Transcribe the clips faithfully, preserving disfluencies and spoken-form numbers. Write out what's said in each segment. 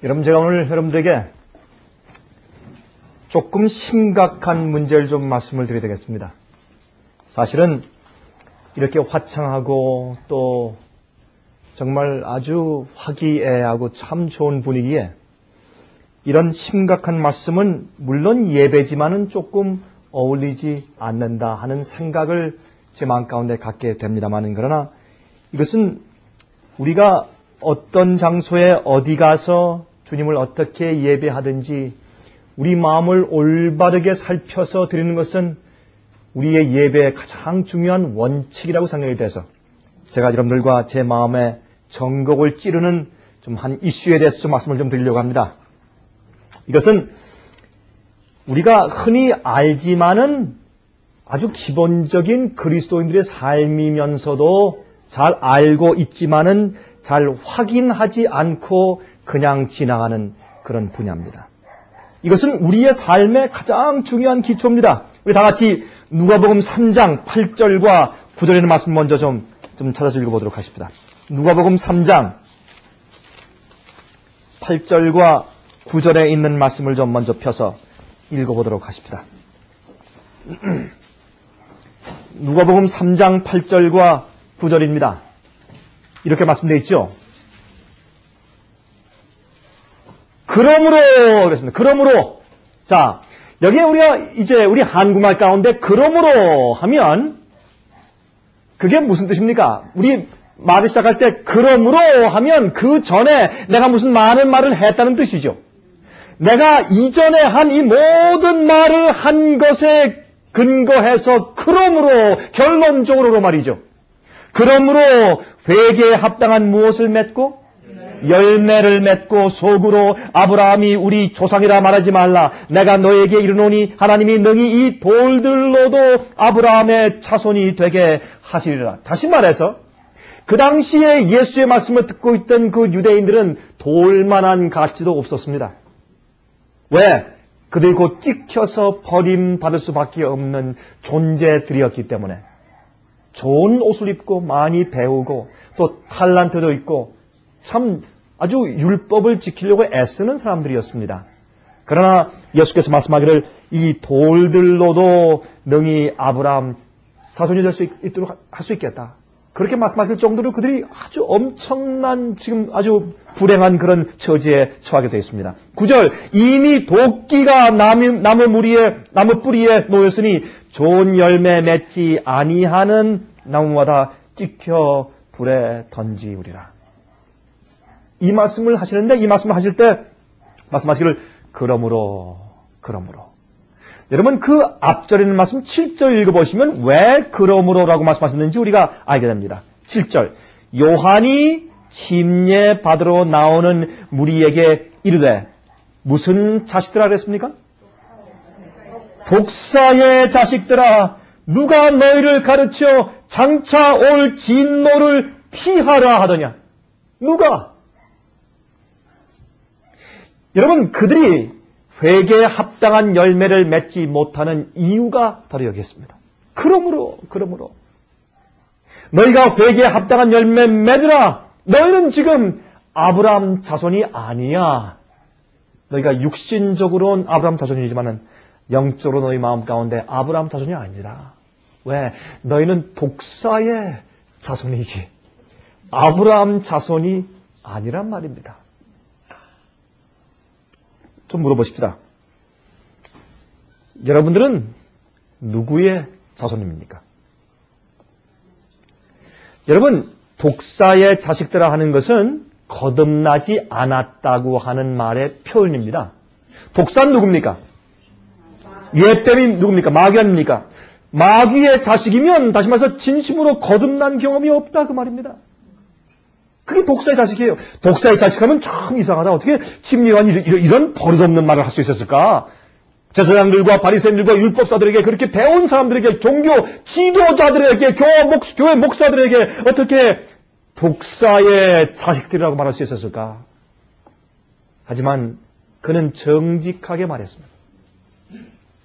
여러분, 제가 오늘 여러분들에게 조금 심각한 문제를 좀 말씀을 드려야 되겠습니다. 사실은 이렇게 화창하고 또 정말 아주 화기애애하고 참 좋은 분위기에 이런 심각한 말씀은 물론 예배지만은 조금 어울리지 않는다 하는 생각을 제 마음 가운데 갖게 됩니다만은, 그러나 이것은 우리가 어떤 장소에 어디 가서 주님을 어떻게 예배하든지 우리 마음을 올바르게 살펴서 드리는 것은 우리의 예배의 가장 중요한 원칙이라고 생각이 돼서 제가 여러분들과 제 마음의 정곡을 찌르는 좀 한 이슈에 대해서 좀 말씀을 좀 드리려고 합니다. 이것은 우리가 흔히 알지만은 아주 기본적인 그리스도인들의 삶이면서도 잘 알고 있지만은 잘 확인하지 않고 그냥 지나가는 그런 분야입니다. 이것은 우리의 삶의 가장 중요한 기초입니다. 우리 다 같이 누가복음 삼 장 팔 절과 구 절에 있는 말씀 먼저 좀, 좀 찾아서 읽어보도록 하십니다. 누가복음 삼 장 팔 절과 구 절에 있는 말씀을 좀 먼저 펴서 읽어보도록 하십니다. 누가복음 삼 장 팔 절과 구 절입니다. 이렇게 말씀되어 있죠. 그러므로 그랬습니다. 그러므로 자, 여기에 우리가 이제 우리 한국말 가운데 그러므로 하면 그게 무슨 뜻입니까? 우리 말을 시작할 때 그러므로 하면 그 전에 내가 무슨 많은 말을 했다는 뜻이죠. 내가 이전에 한 이 모든 말을 한 것에 근거해서 그러므로 결론적으로 말이죠. 그러므로 회개에 합당한 무엇을 맺고 열매를 맺고 속으로 아브라함이 우리 조상이라 말하지 말라. 내가 너에게 이르노니 하나님이 능히 이 돌들로도 아브라함의 자손이 되게 하시리라. 다시 말해서 그 당시에 예수의 말씀을 듣고 있던 그 유대인들은 돌만한 가치도 없었습니다. 왜? 그들 곧 찍혀서 버림받을 수밖에 없는 존재들이었기 때문에 좋은 옷을 입고 많이 배우고 또 탤런트도 있고 참 아주 율법을 지키려고 애쓰는 사람들이었습니다. 그러나 예수께서 말씀하기를 이 돌들로도 능히 아브라함 자손이 될 수 있도록 할 수 있겠다. 그렇게 말씀하실 정도로 그들이 아주 엄청난 지금 아주 불행한 그런 처지에 처하게 되어 있습니다. 구 절 이미 도끼가 나무, 나무 무리에 나무 뿌리에 놓였으니 좋은 열매 맺지 아니하는 나무마다 찍혀 불에 던지우리라. 이 말씀을 하시는데 이 말씀을 하실 때 말씀하시기를 그러므로 그러므로 여러분 그 앞절에 있는 말씀 칠 절 읽어보시면 왜 그러므로라고 말씀하셨는지 우리가 알게 됩니다. 칠 절 요한이 침례 받으러 나오는 무리에게 이르되 무슨 자식들아 그랬습니까? 독사의 자식들아 누가 너희를 가르쳐 장차 올 진노를 피하라 하더냐. 누가? 여러분 그들이 회개에 합당한 열매를 맺지 못하는 이유가 바로 여기 있습니다. 그러므로 그러므로 너희가 회개에 합당한 열매 맺으라. 너희는 지금 아브라함 자손이 아니야. 너희가 육신적으로는 아브라함 자손이지만 영적으로 너희 마음 가운데 아브라함 자손이 아니라. 왜? 너희는 독사의 자손이지 아브라함 자손이 아니란 말입니다. 좀 물어보십시다. 여러분들은 누구의 자손입니까? 여러분, 독사의 자식들아 하는 것은 거듭나지 않았다고 하는 말의 표현입니다. 독사는 누굽니까? 옛뱀이 누굽니까? 마귀 아닙니까? 마귀의 자식이면 다시 말해서 진심으로 거듭난 경험이 없다 그 말입니다. 그게 독사의 자식이에요. 독사의 자식하면 참 이상하다. 어떻게 침례관이 이런, 이런 버릇없는 말을 할 수 있었을까? 제사장들과 바리새인들과 율법사들에게 그렇게 배운 사람들에게 종교 지도자들에게 교회, 목, 교회 목사들에게 어떻게 독사의 자식들이라고 말할 수 있었을까? 하지만 그는 정직하게 말했습니다.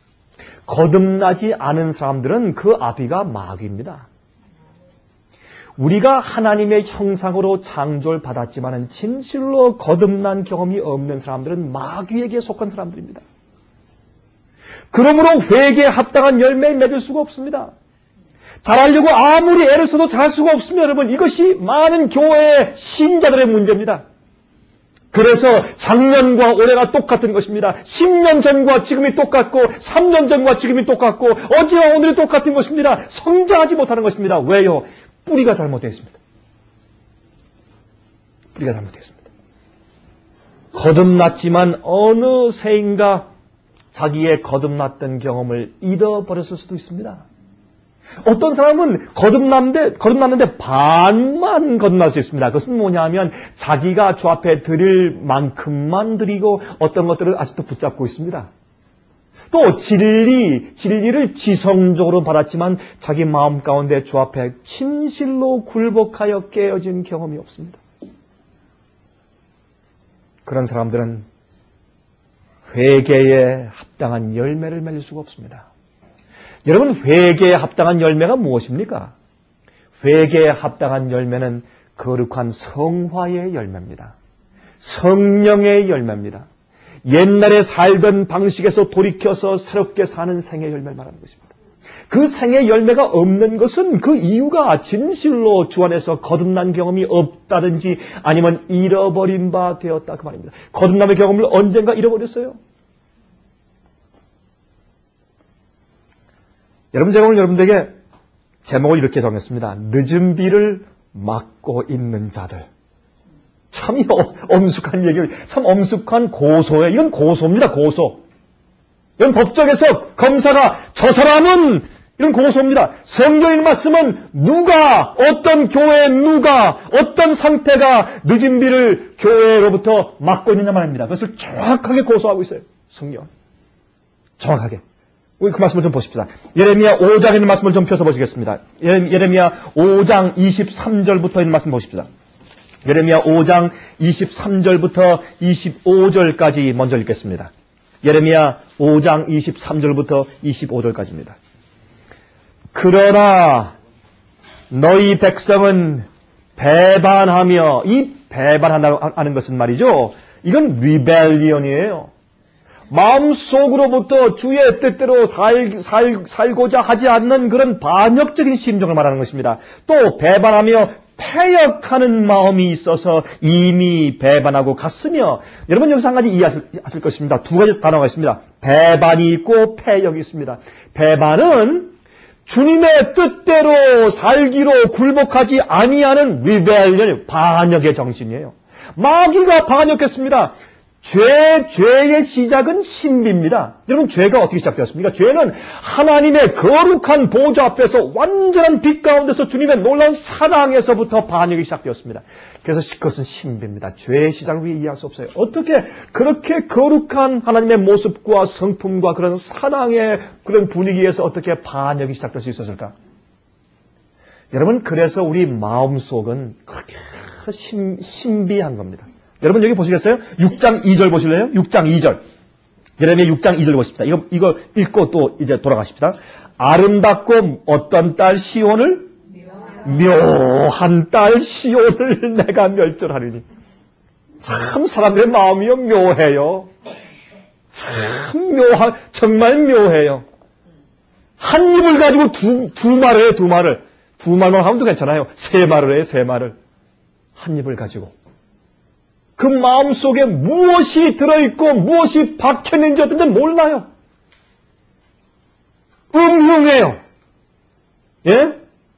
거듭나지 않은 사람들은 그 아비가 마귀입니다. 우리가 하나님의 형상으로 창조를 받았지만 진실로 거듭난 경험이 없는 사람들은 마귀에게 속한 사람들입니다. 그러므로 회개에 합당한 열매를 맺을 수가 없습니다. 잘하려고 아무리 애를 써도 잘할 수가 없습니다. 여러분, 이것이 많은 교회의 신자들의 문제입니다. 그래서 작년과 올해가 똑같은 것입니다. 십 년 전과 지금이 똑같고 삼 년 전과 지금이 똑같고 어제와 오늘이 똑같은 것입니다. 성장하지 못하는 것입니다. 왜요? 뿌리가 잘못되어 있습니다. 뿌리가 잘못되어 있습니다. 거듭났지만 어느 새인가 자기의 거듭났던 경험을 잃어버렸을 수도 있습니다. 어떤 사람은 거듭났는데, 거듭났는데 반만 거듭날 수 있습니다. 그것은 뭐냐 하면 자기가 주 앞에 드릴 만큼만 드리고 어떤 것들을 아직도 붙잡고 있습니다. 또 진리, 진리를 지성적으로 받았지만 자기 마음 가운데 주 앞에 진실로 굴복하여 깨어진 경험이 없습니다. 그런 사람들은 회개에 합당한 열매를 맺을 수가 없습니다. 여러분, 회개에 합당한 열매가 무엇입니까? 회개에 합당한 열매는 거룩한 성화의 열매입니다. 성령의 열매입니다. 옛날에 살던 방식에서 돌이켜서 새롭게 사는 생의 열매를 말하는 것입니다. 그 생의 열매가 없는 것은 그 이유가 진실로 주 안에서 거듭난 경험이 없다든지 아니면 잃어버린 바 되었다 그 말입니다. 거듭남의 경험을 언젠가 잃어버렸어요. 여러분, 제가 오늘 여러분들에게 제목을 이렇게 정했습니다. 늦은 비를 막고 있는 자들. 참 엄숙한 얘기예요. 참 엄숙한 고소예요. 이건 고소입니다. 고소. 이건 법정에서 검사가 저 사람은 이런 고소입니다. 성경의 말씀은 누가, 어떤 교회 누가, 어떤 상태가 늦은 비를 교회로부터 막고 있느냐 말입니다. 그것을 정확하게 고소하고 있어요. 성경. 정확하게. 우리 그 말씀을 좀 보십시다. 예레미야 오 장에 있는 말씀을 좀 펴서 보시겠습니다. 예레미야 오 장 이십삼 절부터 있는 말씀 보십시다. 예레미야 오 장 이십삼 절부터 이십오 절까지 먼저 읽겠습니다. 예레미야 오 장 이십삼 절부터 이십오 절까지입니다. 그러나 너희 백성은 배반하며, 이 배반하는 것은 말이죠, 이건 리벨리언이에요. 마음속으로부터 주의 뜻대로 살, 살, 살고자 하지 않는 그런 반역적인 심정을 말하는 것입니다. 또 배반하며 패역하는 마음이 있어서 이미 배반하고 갔으며, 여러분 여기서 한 가지 이해하실 것입니다. 두 가지 단어가 있습니다. 배반이 있고 패역이 있습니다. 배반은 주님의 뜻대로 살기로 굴복하지 아니하는 리벨리언, 반역의 정신이에요. 마귀가 반역했습니다. 죄, 죄의 시작은 신비입니다. 여러분, 죄가 어떻게 시작되었습니까? 죄는 하나님의 거룩한 보좌 앞에서 완전한 빛 가운데서 주님의 놀라운 사랑에서부터 반역이 시작되었습니다. 그래서 그것은 신비입니다. 죄의 시작을 우리 이해할 수 없어요. 어떻게 그렇게 거룩한 하나님의 모습과 성품과 그런 사랑의 그런 분위기에서 어떻게 반역이 시작될 수 있었을까? 여러분, 그래서 우리 마음속은 그렇게 신, 신비한 겁니다. 여러분 여기 보시겠어요? 육 장 이 절 보실래요? 육 장 이 절. 예레미야 육 장 이 절 보십시다. 이거, 이거 읽고 또 이제 돌아가십시다. 아름답고 어떤 딸 시온을? 묘한 딸 시온을 내가 멸절하리니. 참 사람들의 마음이요 묘해요. 참 묘한, 정말 묘해요. 한 입을 가지고 두, 두 말을 해요, 두 말을. 두 말만 하면 또 괜찮아요. 세 말을 해요, 세 말을. 한 입을 가지고. 그 마음속에 무엇이 들어있고 무엇이 박혀있는지 어떤 데는 몰라요. 음흉해요. 예?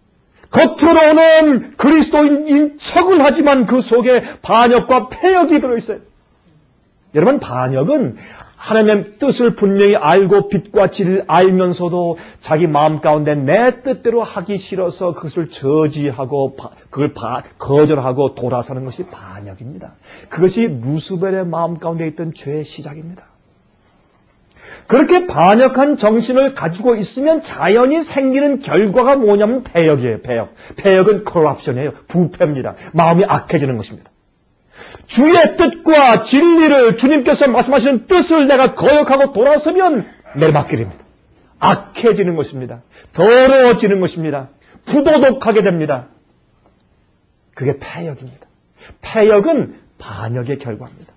겉으로는 그리스도인인 척은 하지만 그 속에 반역과 패역이 들어있어요. 여러분, 반역은 하나님의 뜻을 분명히 알고 빛과 진리를 알면서도 자기 마음 가운데 내 뜻대로 하기 싫어서 그것을 저지하고 그걸 바, 거절하고 돌아서는 것이 반역입니다. 그것이 루스벨의 마음 가운데 있던 죄의 시작입니다. 그렇게 반역한 정신을 가지고 있으면 자연히 생기는 결과가 뭐냐면 패역이에요. 패역. 패역은 corruption이에요. 부패입니다. 마음이 악해지는 것입니다. 주의 뜻과 진리를, 주님께서 말씀하시는 뜻을 내가 거역하고 돌아서면 내리막길입니다. 악해지는 것입니다. 더러워지는 것입니다. 부도덕하게 됩니다. 그게 패역입니다. 패역은 반역의 결과입니다.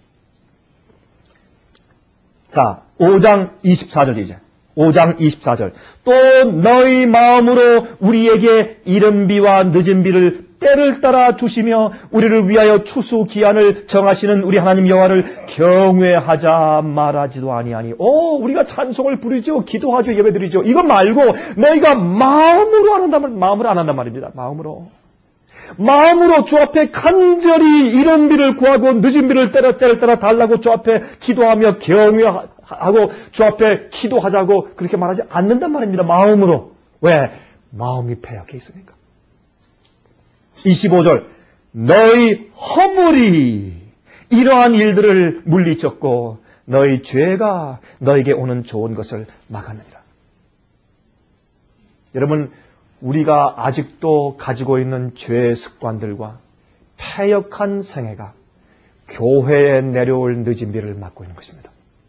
자, 오 장 이십사 절 이제. 오 장 이십사 절. 또 너희 마음으로 우리에게 이른 비와 늦은 비를 때를 따라 주시며 우리를 위하여 추수 기한을 정하시는 우리 하나님 여호와를 경외하자 말하지도 아니하니. 오, 우리가 찬송을 부르죠. 기도하죠. 예배드리죠. 이거 말고 너희가 마음으로 안 한단 말, 마음으로 안 한단 말입니다. 마음으로. 마음으로 주 앞에 간절히 이른 비를 구하고 늦은 비를 때려 때를 따라 달라고 주 앞에 기도하며 경외하고 주 앞에 기도하자고 그렇게 말하지 않는단 말입니다. 마음으로. 왜? 마음이 패역해 있으니까. 이십오 절. 너희 허물이 이러한 일들을 물리쳤고 너희 죄가 너에게 오는 좋은 것을 막았느니라. 여러분, 우리가 아직도 가지고 있는 죄의 습관들과 패역한 생애가 교회에 내려올 늦은 비를 막고 있는 것입니다.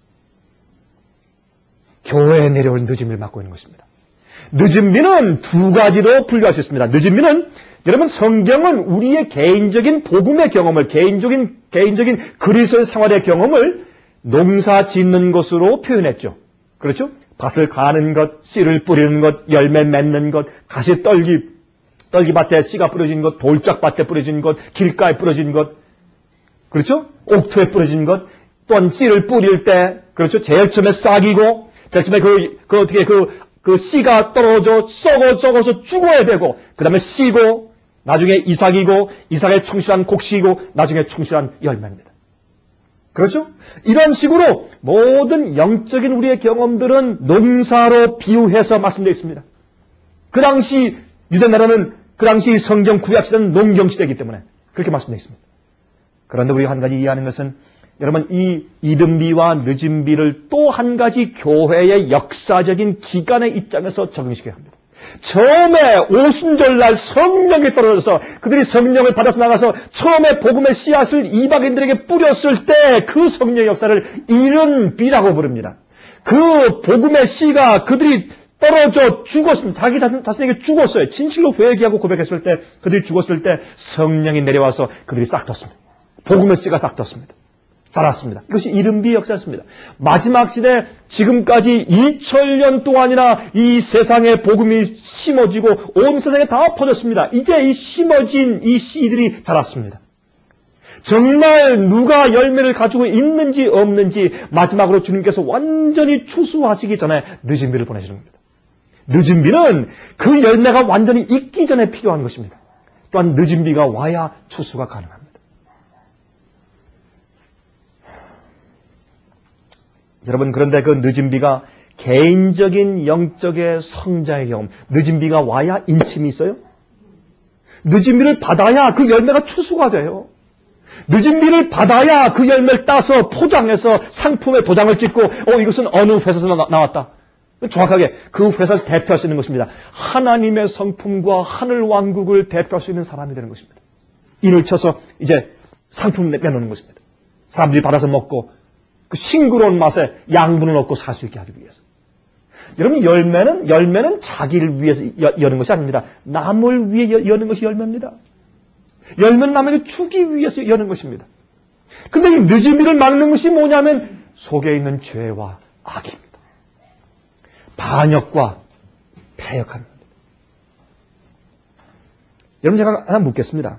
교회에 내려올 늦은 비를 막고 있는 것입니다. 늦은 비는 두 가지로 분류할 수 있습니다. 늦은 비는, 여러분, 성경은 우리의 개인적인 복음의 경험을, 개인적인, 개인적인 그리스도의 생활의 경험을 농사 짓는 것으로 표현했죠. 그렇죠? 밭을 가는 것, 씨를 뿌리는 것, 열매 맺는 것, 가시 떨기, 떨기밭에 씨가 뿌려진 것, 돌짝밭에 뿌려진 것, 길가에 뿌려진 것, 그렇죠? 옥토에 뿌려진 것, 또한 씨를 뿌릴 때, 그렇죠? 제일 처음에 싹이고, 제일 처음에 그, 그 어떻게 그, 그 씨가 떨어져 썩어, 썩어서 죽어야 되고, 그 다음에 씨고, 나중에 이삭이고, 이삭의 충실한 곡식이고, 나중에 충실한 열매입니다. 그렇죠? 이런 식으로 모든 영적인 우리의 경험들은 농사로 비유해서 말씀되어 있습니다. 그 당시 유대나라는 그 당시 성경 구약시대는 농경시대이기 때문에 그렇게 말씀되어 있습니다. 그런데 우리가 한 가지 이해하는 것은 여러분 이 이른 비와 늦은 비를 또 한 가지 교회의 역사적인 기간의 입장에서 적용시켜야 합니다. 처음에 오순절날 성령이 떨어져서 그들이 성령을 받아서 나가서 처음에 복음의 씨앗을 이방인들에게 뿌렸을 때 그 성령의 역사를 이른 비라고 부릅니다. 그 복음의 씨가 그들이 떨어져 죽었습니다. 자기 자신, 자신에게 죽었어요. 진실로 회개하고 고백했을 때 그들이 죽었을 때 성령이 내려와서 그들이 싹 떴습니다. 복음의 씨가 싹 떴습니다. 자랐습니다. 이것이 이른 비 역사였습니다. 마지막 시대 지금까지 이천 년 동안이나 이 세상에 복음이 심어지고 온 세상에 다 퍼졌습니다. 이제 이 심어진 이 씨들이 자랐습니다. 정말 누가 열매를 가지고 있는지 없는지 마지막으로 주님께서 완전히 추수하시기 전에 늦은 비를 보내시는 겁니다. 늦은 비는 그 열매가 완전히 익기 전에 필요한 것입니다. 또한 늦은 비가 와야 추수가 가능합니다. 여러분, 그런데 그 늦은 비가 개인적인 영적의 성장의 경험, 늦은 비가 와야 인침이 있어요? 늦은 비를 받아야 그 열매가 추수가 돼요. 늦은 비를 받아야 그 열매를 따서 포장해서 상품에 도장을 찍고 어 이것은 어느 회사에서 나, 나왔다. 정확하게 그 회사를 대표할 수 있는 것입니다. 하나님의 성품과 하늘 왕국을 대표할 수 있는 사람이 되는 것입니다. 인을 쳐서 이제 상품을 내놓는 것입니다. 사람들이 받아서 먹고 그 싱그러운 맛에 양분을 얻고 살 수 있게 하기 위해서. 여러분, 열매는, 열매는 자기를 위해서 여, 여는 것이 아닙니다. 남을 위해 여, 여는 것이 열매입니다. 열매는 남에게 주기 위해서 여는 것입니다. 근데 이 늦은 비를 막는 것이 뭐냐면 속에 있는 죄와 악입니다. 반역과 패역합니다. 여러분, 제가 하나 묻겠습니다.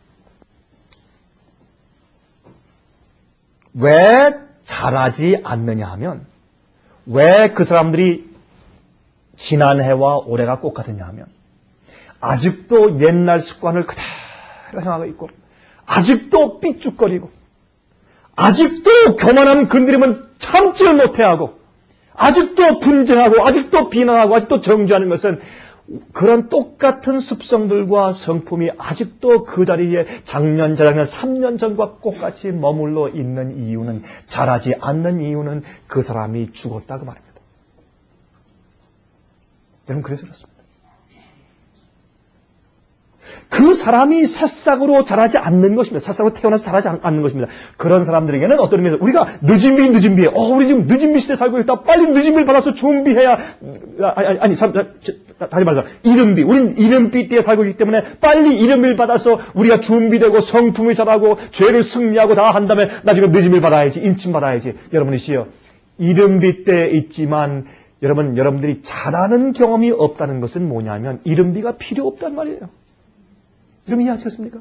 왜 잘하지 않느냐 하면, 왜 그 사람들이 지난해와 올해가 똑같았냐 하면, 아직도 옛날 습관을 그대로 행하고 있고, 아직도 삐죽거리고, 아직도 교만함 건드리면 참지를 못해하고, 아직도 분쟁하고, 아직도 비난하고, 아직도 정죄하는 것은 그런 똑같은 습성들과 성품이 아직도 그 자리에 작년, 재작년, 삼 년 전과 똑같이 머물러 있는 이유는, 자라지 않는 이유는 그 사람이 죽었다고 말입니다. 여러분, 그래서 그렇습니다. 그 사람이 새싹으로 자라지 않는 것입니다. 새싹으로 태어나서 자라지 않는 것입니다. 그런 사람들에게는 어떤 의미에서 우리가 늦은 비 늦은 비에 어 우리 지금 늦은 비 시대에 살고 있다. 빨리 늦은 비를 받아서 준비해야 아니 아니, 아니 참, 다시 말해서 이른 비. 우린 이른 비 때에 살고 있기 때문에 빨리 이른 비를 받아서 우리가 준비되고 성품이 자라고 죄를 승리하고 다 한 다음에 나중에 늦은 비를 받아야지 인침 받아야지. 여러분이시여 이른 비 때에 있지만 여러분 여러분들이 자라는 경험이 없다는 것은 뭐냐면 이른 비가 필요 없단 말이에요. 여러분 이해하시겠습니까?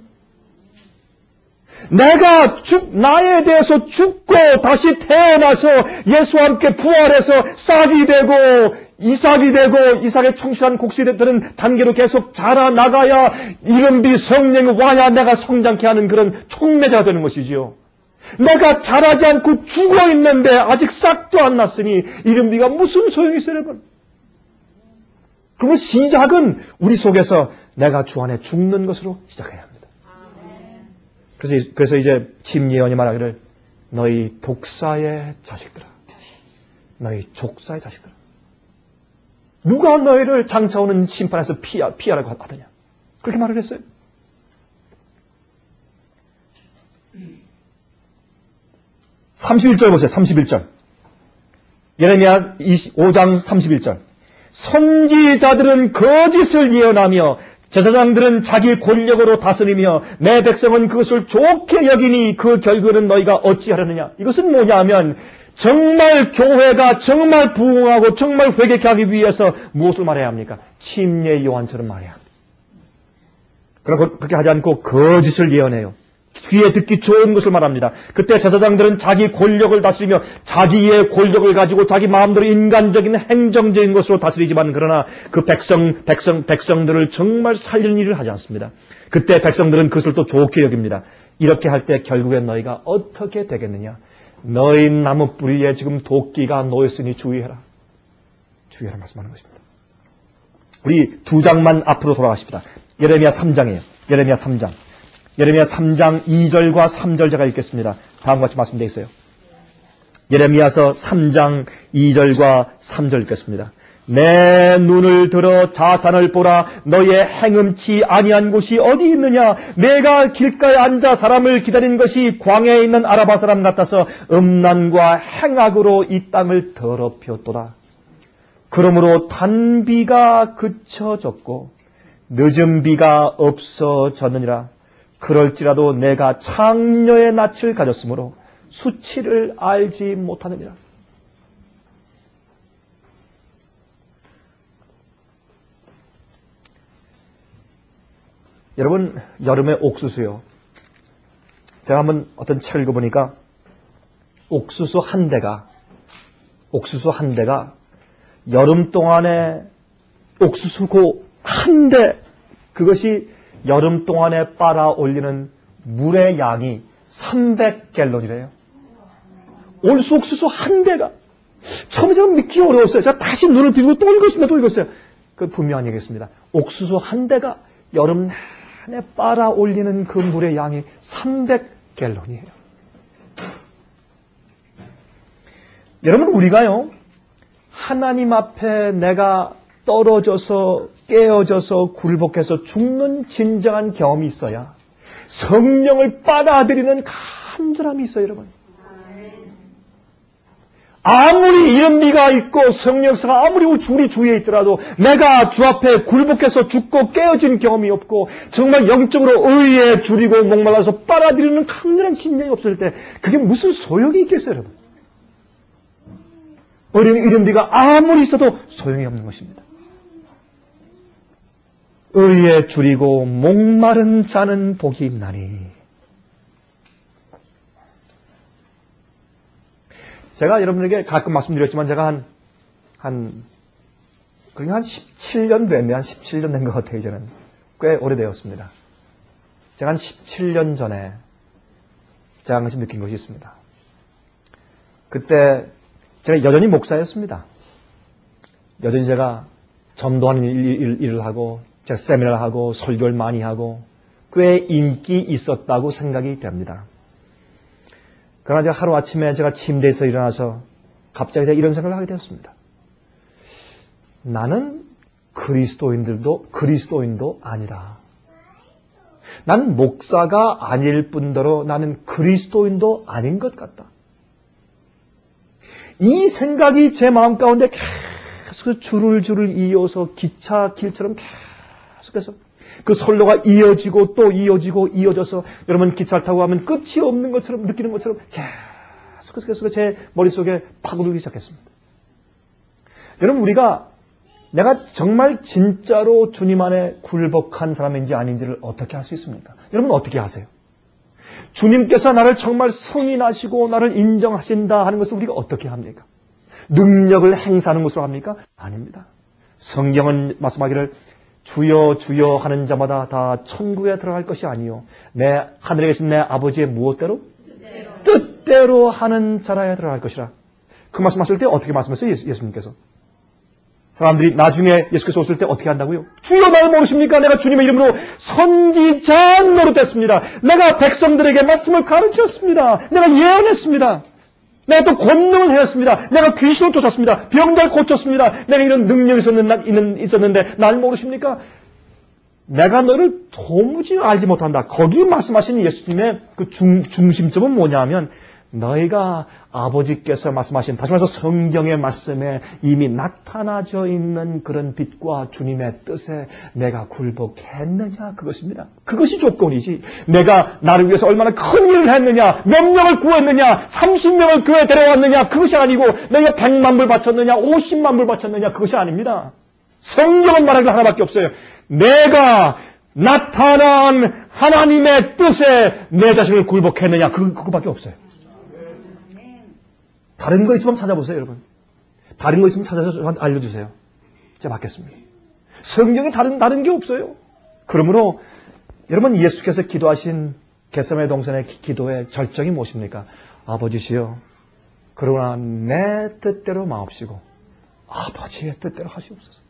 내가 죽, 나에 대해서 죽고 다시 태어나서 예수와 함께 부활해서 싹이 되고 이삭이 되고 이삭의 충실한 곡식이 되는 단계로 계속 자라나가야 이른비 성령이 와야 내가 성장케 하는 그런 촉매자가 되는 것이지요. 내가 자라지 않고 죽어 있는데 아직 싹도 안 났으니 이른비가 무슨 소용이 있어요, 여러분? 그러면 시작은 우리 속에서 내가 주 안에 죽는 것으로 시작해야 합니다. 그래서, 그래서 이제 침예언이 말하기를 너희 독사의 자식들아, 너희 족사의 자식들아, 누가 너희를 장차 오는 심판에서 피하, 피하라고 하더냐, 그렇게 말을 했어요. 삼십일 절 보세요. 삼십일 절. 예레미야 오 장 삼십일 절. 선지자들은 거짓을 예언하며 제사장들은 자기 권력으로 다스리며 내 백성은 그것을 좋게 여기니 그 결과는 너희가 어찌하려느냐. 이것은 뭐냐면 정말 교회가 정말 부흥하고 정말 회개케 하기 위해서 무엇을 말해야 합니까? 침례 요한처럼 말해야 합니다. 그러나 그렇게 하지 않고 거짓을 예언해요. 귀에 듣기 좋은 것을 말합니다. 그때 제사장들은 자기 권력을 다스리며 자기의 권력을 가지고 자기 마음대로 인간적인 행정적인 것으로 다스리지만 그러나 그 백성, 백성, 백성들을 정말 살리는 일을 하지 않습니다. 그때 백성들은 그것을 또 좋게 여깁니다. 이렇게 할 때 결국엔 너희가 어떻게 되겠느냐? 너희 나무 뿌리에 지금 도끼가 놓였으니 주의해라. 주의해라 말씀하는 것입니다. 우리 두 장만 앞으로 돌아가십니다. 예레미야 삼 장이에요. 예레미야 삼 장. 예레미야 삼 장 이 절과 삼 절 제가 읽겠습니다. 다음과 같이 말씀되어 있어요. 예레미야서 삼 장 이 절과 삼 절 읽겠습니다. 내 눈을 들어 자산을 보라. 너의 행음치 아니한 곳이 어디 있느냐. 내가 길가에 앉아 사람을 기다린 것이 광야에 있는 아라바 사람 같아서 음란과 행악으로 이 땅을 더럽혔도다. 그러므로 단비가 그쳐졌고 늦은 비가 없어졌느니라. 그럴지라도 내가 창녀의 낯을 가졌으므로 수치를 알지 못하느니라. 여러분, 여름에 옥수수요. 제가 한번 어떤 책을 읽어보니까 옥수수 한 대가 옥수수 한 대가 여름 동안에 옥수수고 한 대, 그것이 여름 동안에 빨아 올리는 물의 양이 삼백 갤런이래요. 옥수수 한 대가. 처음에 제가 믿기 어려웠어요. 제가 다시 눈을 비비고 또 읽었습니다. 또 읽었어요. 그 분명한 얘기겠습니다. 옥수수 한 대가 여름 내내 빨아 올리는 그 물의 양이 삼백 갤런이에요. 여러분, 우리가요, 하나님 앞에 내가 떨어져서 깨어져서 굴복해서 죽는 진정한 경험이 있어야 성령을 빨아들이는 간절함이 있어요, 여러분. 아무리 이런 비가 있고 성령사가 아무리 우리 주위에 있더라도 내가 주 앞에 굴복해서 죽고 깨어진 경험이 없고 정말 영적으로 의에 줄이고 목말라서 빨아들이는 강렬한 진정이 없을 때 그게 무슨 소용이 있겠어요, 여러분. 어린 이런 비가 아무리 있어도 소용이 없는 것입니다. 의에 줄이고 목마른 자는 복이 있나니. 제가 여러분에게 가끔 말씀드렸지만 제가 한, 한, 그게 한 십칠 년 됐네. 한 십칠 년 된 것 같아요, 이제는. 꽤 오래되었습니다. 제가 한 십칠 년 전에 제가 한 가지 느낀 것이 있습니다. 그때 제가 여전히 목사였습니다. 여전히 제가 전도하는 일, 일, 일을 하고 제가 세미나를 하고 설교를 많이 하고 꽤 인기 있었다고 생각이 됩니다. 그러나 제가 하루아침에 제가 침대에서 일어나서 갑자기 제가 이런 생각을 하게 되었습니다. 나는 그리스도인들도 그리스도인도 아니라 난 목사가 아닐 뿐더러 나는 그리스도인도 아닌 것 같다. 이 생각이 제 마음 가운데 계속 줄을 줄을 이어서 기차 길처럼 계속해서 그 선로가 이어지고 또 이어지고 이어져서 여러분 기차를 타고 가면 끝이 없는 것처럼 느끼는 것처럼 계속 계속 제 머릿속에 파고들기 시작했습니다. 여러분 우리가 내가 정말 진짜로 주님 안에 굴복한 사람인지 아닌지를 어떻게 알 수 있습니까? 여러분 어떻게 아세요? 주님께서 나를 정말 승인하시고 나를 인정하신다 하는 것을 우리가 어떻게 합니까? 능력을 행사하는 것으로 합니까? 아닙니다. 성경은 말씀하기를 주여 주여 하는 자마다 다 천국에 들어갈 것이 아니요 내 하늘에 계신 내 아버지의 무엇대로? 뜻대로, 뜻대로 하는 자라야 들어갈 것이라. 그 말씀하실 때 어떻게 말씀하셨어요? 예수, 예수님께서. 사람들이 나중에 예수께서 오실 때 어떻게 한다고요? 주여 나를 모르십니까? 내가 주님의 이름으로 선지자 노릇했습니다. 내가 백성들에게 말씀을 가르쳤습니다. 내가 예언했습니다. 내가 또 권능을 행했습니다. 내가 귀신을 쫓았습니다. 병자를 고쳤습니다. 내가 이런 능력이 있었는데, 있었는데 날 모르십니까? 내가 너를 도무지 알지 못한다. 거기 말씀하시는 예수님의 그 중, 중심점은 뭐냐면 너희가 아버지께서 말씀하신, 다시 말해서 성경의 말씀에 이미 나타나져 있는 그런 빛과 주님의 뜻에 내가 굴복했느냐 그것입니다. 그것이 조건이지. 내가 나를 위해서 얼마나 큰 일을 했느냐, 몇 명을 구했느냐, 삼십 명을 교회에 데려왔느냐 그것이 아니고 내가 백만 불 바쳤느냐, 오십만 불 바쳤느냐 그것이 아닙니다. 성경은 말하는 게 하나밖에 없어요. 내가 나타난 하나님의 뜻에 내 자신을 굴복했느냐 그, 그거밖에 없어요. 다른 거 있으면 찾아보세요, 여러분. 다른 거 있으면 찾아서 알려주세요. 제가 받겠습니다. 성경에 다른, 다른 게 없어요. 그러므로, 여러분, 예수께서 기도하신 겟세마네 동산의 기도의 절정이 무엇입니까? 아버지시여, 그러나 내 뜻대로 마옵시고, 아버지의 뜻대로 하시옵소서.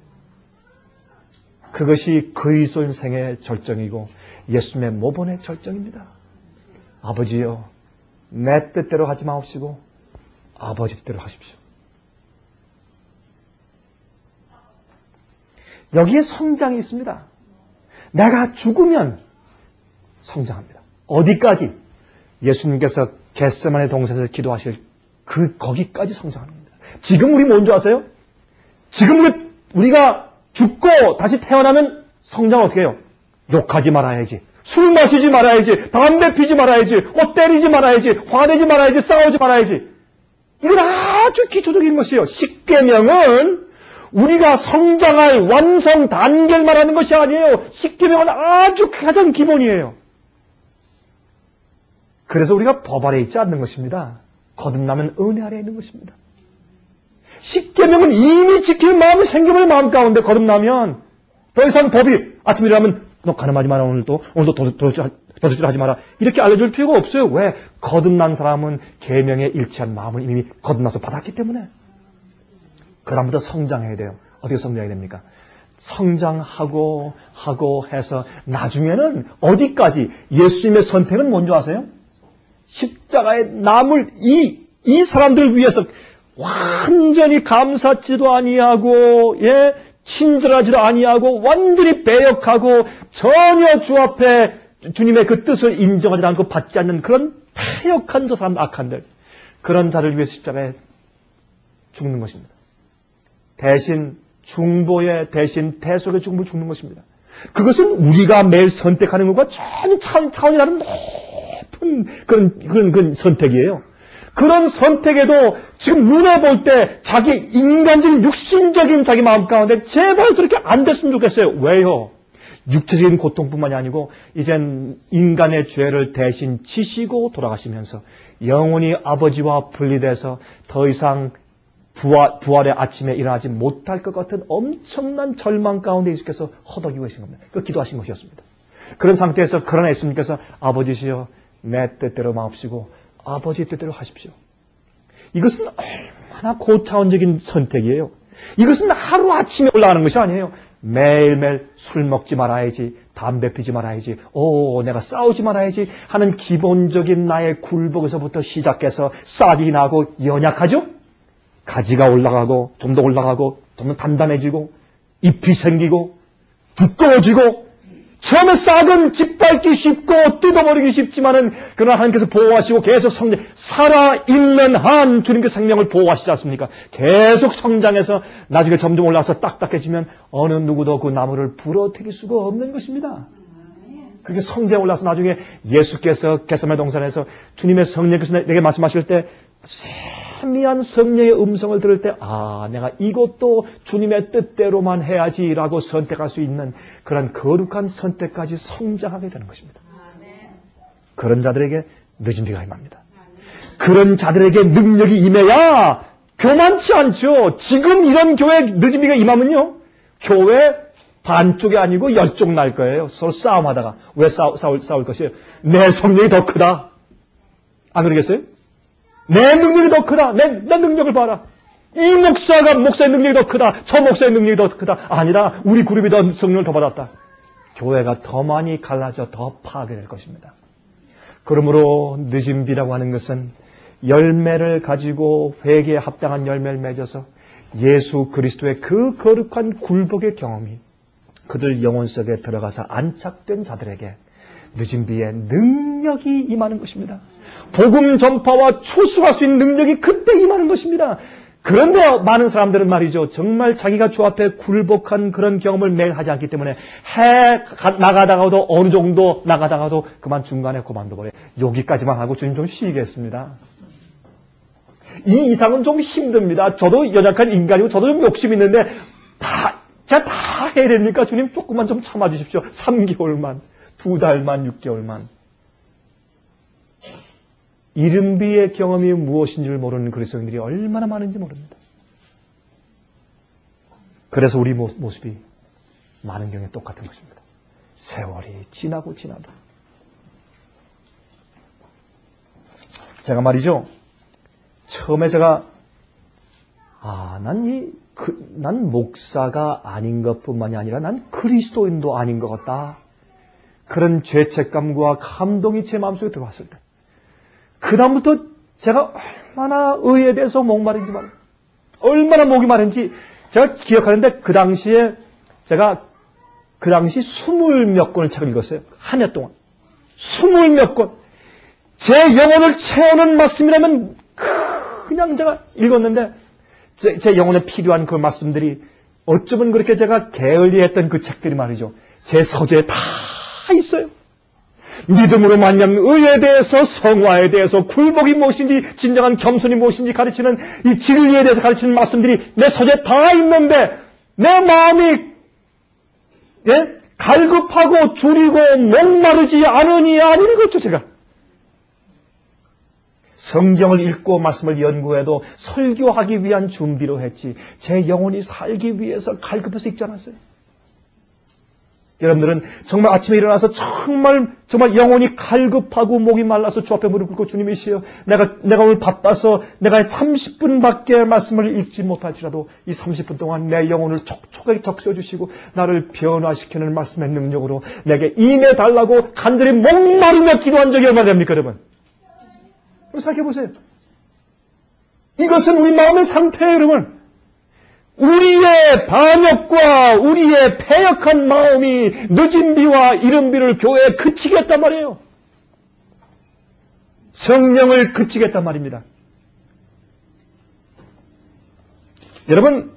그것이 그리스도인 생의 절정이고, 예수님의 모본의 절정입니다. 아버지여, 내 뜻대로 하지 마옵시고, 아버지 뜻대로 하십시오. 여기에 성장이 있습니다. 내가 죽으면 성장합니다. 어디까지? 예수님께서 겟세마네 동산에서 기도하실 그 거기까지 성장합니다. 지금 우리 뭔지 아세요? 지금 우리가 죽고 다시 태어나면 성장을 어떻게 해요? 욕하지 말아야지. 술 마시지 말아야지. 담배 피지 말아야지. 옷 때리지 말아야지. 화내지 말아야지. 싸우지 말아야지. 이건 아주 기초적인 것이에요. 십계명은 우리가 성장할 완성 단계를 말하는 것이 아니에요. 십계명은 아주 가장 기본이에요. 그래서 우리가 법 아래 있지 않는 것입니다. 거듭나면 은혜 아래 있는 것입니다. 십계명은 이미 지킬 마음이 생겨버린 마음 가운데 거듭나면 더 이상 법이 아침에 일어나면 너 가늠하지 마라 오늘도 오늘도 도둑질 하지 마라 이렇게 알려줄 필요가 없어요. 왜? 거듭난 사람은 계명에 일치한 마음을 이미 거듭나서 받았기 때문에. 그 다음부터 성장해야 돼요. 어떻게 성장해야 됩니까? 성장하고 하고 해서 나중에는 어디까지? 예수님의 선택은 뭔지 아세요? 십자가에 남을 이, 이 사람들을 위해서 완전히 감사치도 아니하고 예 친절하지도 아니하고 완전히 배역하고 전혀 주 앞에 주님의 그 뜻을 인정하지 않고 받지 않는 그런 패역한 저 사람 악한들 그런 자를 위해 십자가에 죽는 것입니다. 대신 중보의 대신 대속의 죽음을 죽는 것입니다. 그것은 우리가 매일 선택하는 것과 전혀 차원이 다른 높은 그런, 그런, 그런 선택이에요. 그런 선택에도 지금 눈에 볼 때 자기 인간적인 육신적인 자기 마음 가운데 제발 그렇게 안 됐으면 좋겠어요. 왜요? 육체적인 고통뿐만이 아니고 이젠 인간의 죄를 대신 지시고 돌아가시면서 영원히 아버지와 분리돼서 더 이상 부활, 부활의 아침에 일어나지 못할 것 같은 엄청난 절망 가운데 예수께서 허덕이고 계신 겁니다. 그 기도하신 것이었습니다. 그런 상태에서 그러나 예수님께서 아버지시여 내 뜻대로 마옵시고 아버지 뜻대로 하십시오. 이것은 얼마나 고차원적인 선택이에요. 이것은 하루아침에 올라가는 것이 아니에요. 매일매일 술 먹지 말아야지, 담배 피지 말아야지, 오 내가 싸우지 말아야지 하는 기본적인 나의 굴복에서부터 시작해서 싹이 나고 연약하죠? 가지가 올라가고 좀 더 올라가고 좀 더 단단해지고 잎이 생기고 두꺼워지고 처음에 싹은 짓밟기 쉽고 뜯어버리기 쉽지만은 그러나 하나님께서 보호하시고 계속 성장, 살아있는 한 주님께 생명을 보호하시지 않습니까? 계속 성장해서 나중에 점점 올라와서 딱딱해지면 어느 누구도 그 나무를 부러뜨릴 수가 없는 것입니다. 그렇게 성장에 올라서 나중에 예수께서 겟세마네 동산에서 주님의 성령께서 내게 말씀하실 때 세미한 성령의 음성을 들을 때 아, 내가 이것도 주님의 뜻대로만 해야지라고 선택할 수 있는 그런 거룩한 선택까지 성장하게 되는 것입니다. 그런 자들에게 늦은 비가 임합니다. 그런 자들에게 능력이 임해야 교만치 않죠. 지금 이런 교회에 늦은 비가 임하면요, 교회 반쪽이 아니고 열쪽 날 거예요. 서로 싸움하다가. 왜 싸우, 싸울, 싸울 것이에요? 내 성령이 더 크다. 안 그러겠어요? 내 능력이 더 크다. 내, 내 능력을 봐라. 이 목사가 목사의 능력이 더 크다. 저 목사의 능력이 더 크다. 아니다. 우리 그룹이 더 성령을 더 받았다. 교회가 더 많이 갈라져 더 파괴될 것입니다. 그러므로 늦은 비라고 하는 것은 열매를 가지고 회개에 합당한 열매를 맺어서 예수 그리스도의 그 거룩한 굴복의 경험이 그들 영혼 속에 들어가서 안착된 자들에게 늦은 비에 능력이 임하는 것입니다. 복음 전파와 출수할 수 있는 능력이 그때 임하는 것입니다. 그런데 많은 사람들은 말이죠, 정말 자기가 주 앞에 굴복한 그런 경험을 매일 하지 않기 때문에 해 나가다가도 어느 정도 나가다가도 그만 중간에 그만둬버려요. 여기까지만 하고 주님 좀 쉬겠습니다. 이 이상은 좀 힘듭니다. 저도 연약한 인간이고 저도 좀 욕심 있는데 다 제가 다 해야 됩니까? 주님 조금만 좀 참아주십시오. 삼 개월만, 두 달만, 육 개월만. 이른비의 경험이 무엇인 줄 모르는 그리스도인들이 얼마나 많은지 모릅니다. 그래서 우리 모습이 많은 경우에 똑같은 것입니다. 세월이 지나고 지나도. 제가 말이죠, 처음에 제가 아, 난 이, 그, 난 목사가 아닌 것뿐만이 아니라 난 그리스도인도 아닌 것 같다. 그런 죄책감과 감동이 제 마음속에 들어왔을 때, 그 다음부터 제가 얼마나 의에 대해서 목마른지 말, 얼마나 목이 마른지 제가 기억하는데, 그 당시에 제가 그 당시 스물 몇 권을 책을 읽었어요. 한 해 동안. 스물 몇 권. 제 영혼을 채우는 말씀이라면 그냥 제가 읽었는데, 제, 제 영혼에 필요한 그 말씀들이 어쩌면 그렇게 제가 게을리했던 그 책들이 말이죠, 제 서재에 다 있어요. 믿음으로 만약 의에 대해서, 성화에 대해서, 굴복이 무엇인지, 진정한 겸손이 무엇인지 가르치는 이 진리에 대해서 가르치는 말씀들이 내 서재에 다 있는데 내 마음이 예? 갈급하고 줄이고 목마르지 않으니 아니는 거죠. 제가 성경을 읽고 말씀을 연구해도 설교하기 위한 준비로 했지 제 영혼이 살기 위해서 갈급해서 읽지 않았어요. 여러분들은 정말 아침에 일어나서 정말 정말 영혼이 갈급하고 목이 말라서 주 앞에 무릎 꿇고 주님이시여, 내가 내가 오늘 바빠서 내가 삼십 분밖에 말씀을 읽지 못할지라도 이 삼십 분 동안 내 영혼을 촉촉하게 적셔 주시고 나를 변화시키는 말씀의 능력으로 내게 임해 달라고 간절히 목마르며 기도한 적이 얼마나 됩니까, 여러분? 생각해 보세요. 이것은 우리 마음의 상태예요, 여러분. 우리의 반역과 우리의 패역한 마음이 늦은 비와 이른 비를 교회에 그치겠단 말이에요. 성령을 그치겠단 말입니다. 여러분,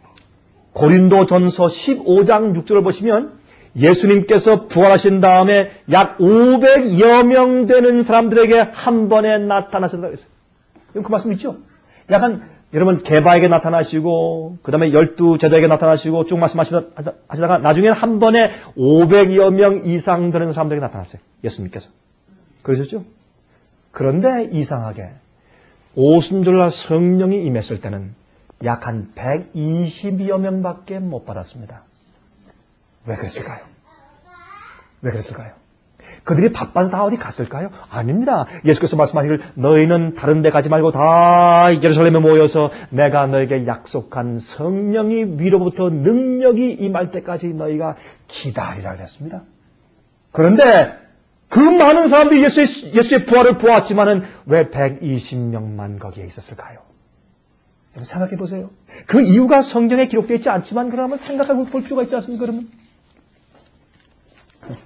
고린도전서 십오 장 육 절을 보시면 예수님께서 부활하신 다음에 약 오백여 명 되는 사람들에게 한 번에 나타나셨다고 했어요. 그 말씀 있죠? 약간 여러분 게바에게 나타나시고 그 다음에 열두 제자에게 나타나시고 쭉 말씀하시다가 나중에는 한 번에 오백여 명 이상 되는 사람들에게 나타났어요. 예수님께서. 그러셨죠? 그런데 이상하게 오순절날 성령이 임했을 때는 약 한 백이십여 명밖에 못 받았습니다. 왜 그랬을까요? 왜 그랬을까요? 그들이 바빠서 다 어디 갔을까요? 아닙니다. 예수께서 말씀하시길 너희는 다른 데 가지 말고 다 예루살렘에 모여서 내가 너에게 약속한 성령이 위로부터 능력이 임할 때까지 너희가 기다리라 그랬습니다. 그런데 그 많은 사람들이 예수의, 예수의 부활을 보았지만은 왜 백이십 명만 거기에 있었을까요? 여러분 생각해 보세요. 그 이유가 성경에 기록되어 있지 않지만 그러면 생각해 볼 필요가 있지 않습니까, 여러분?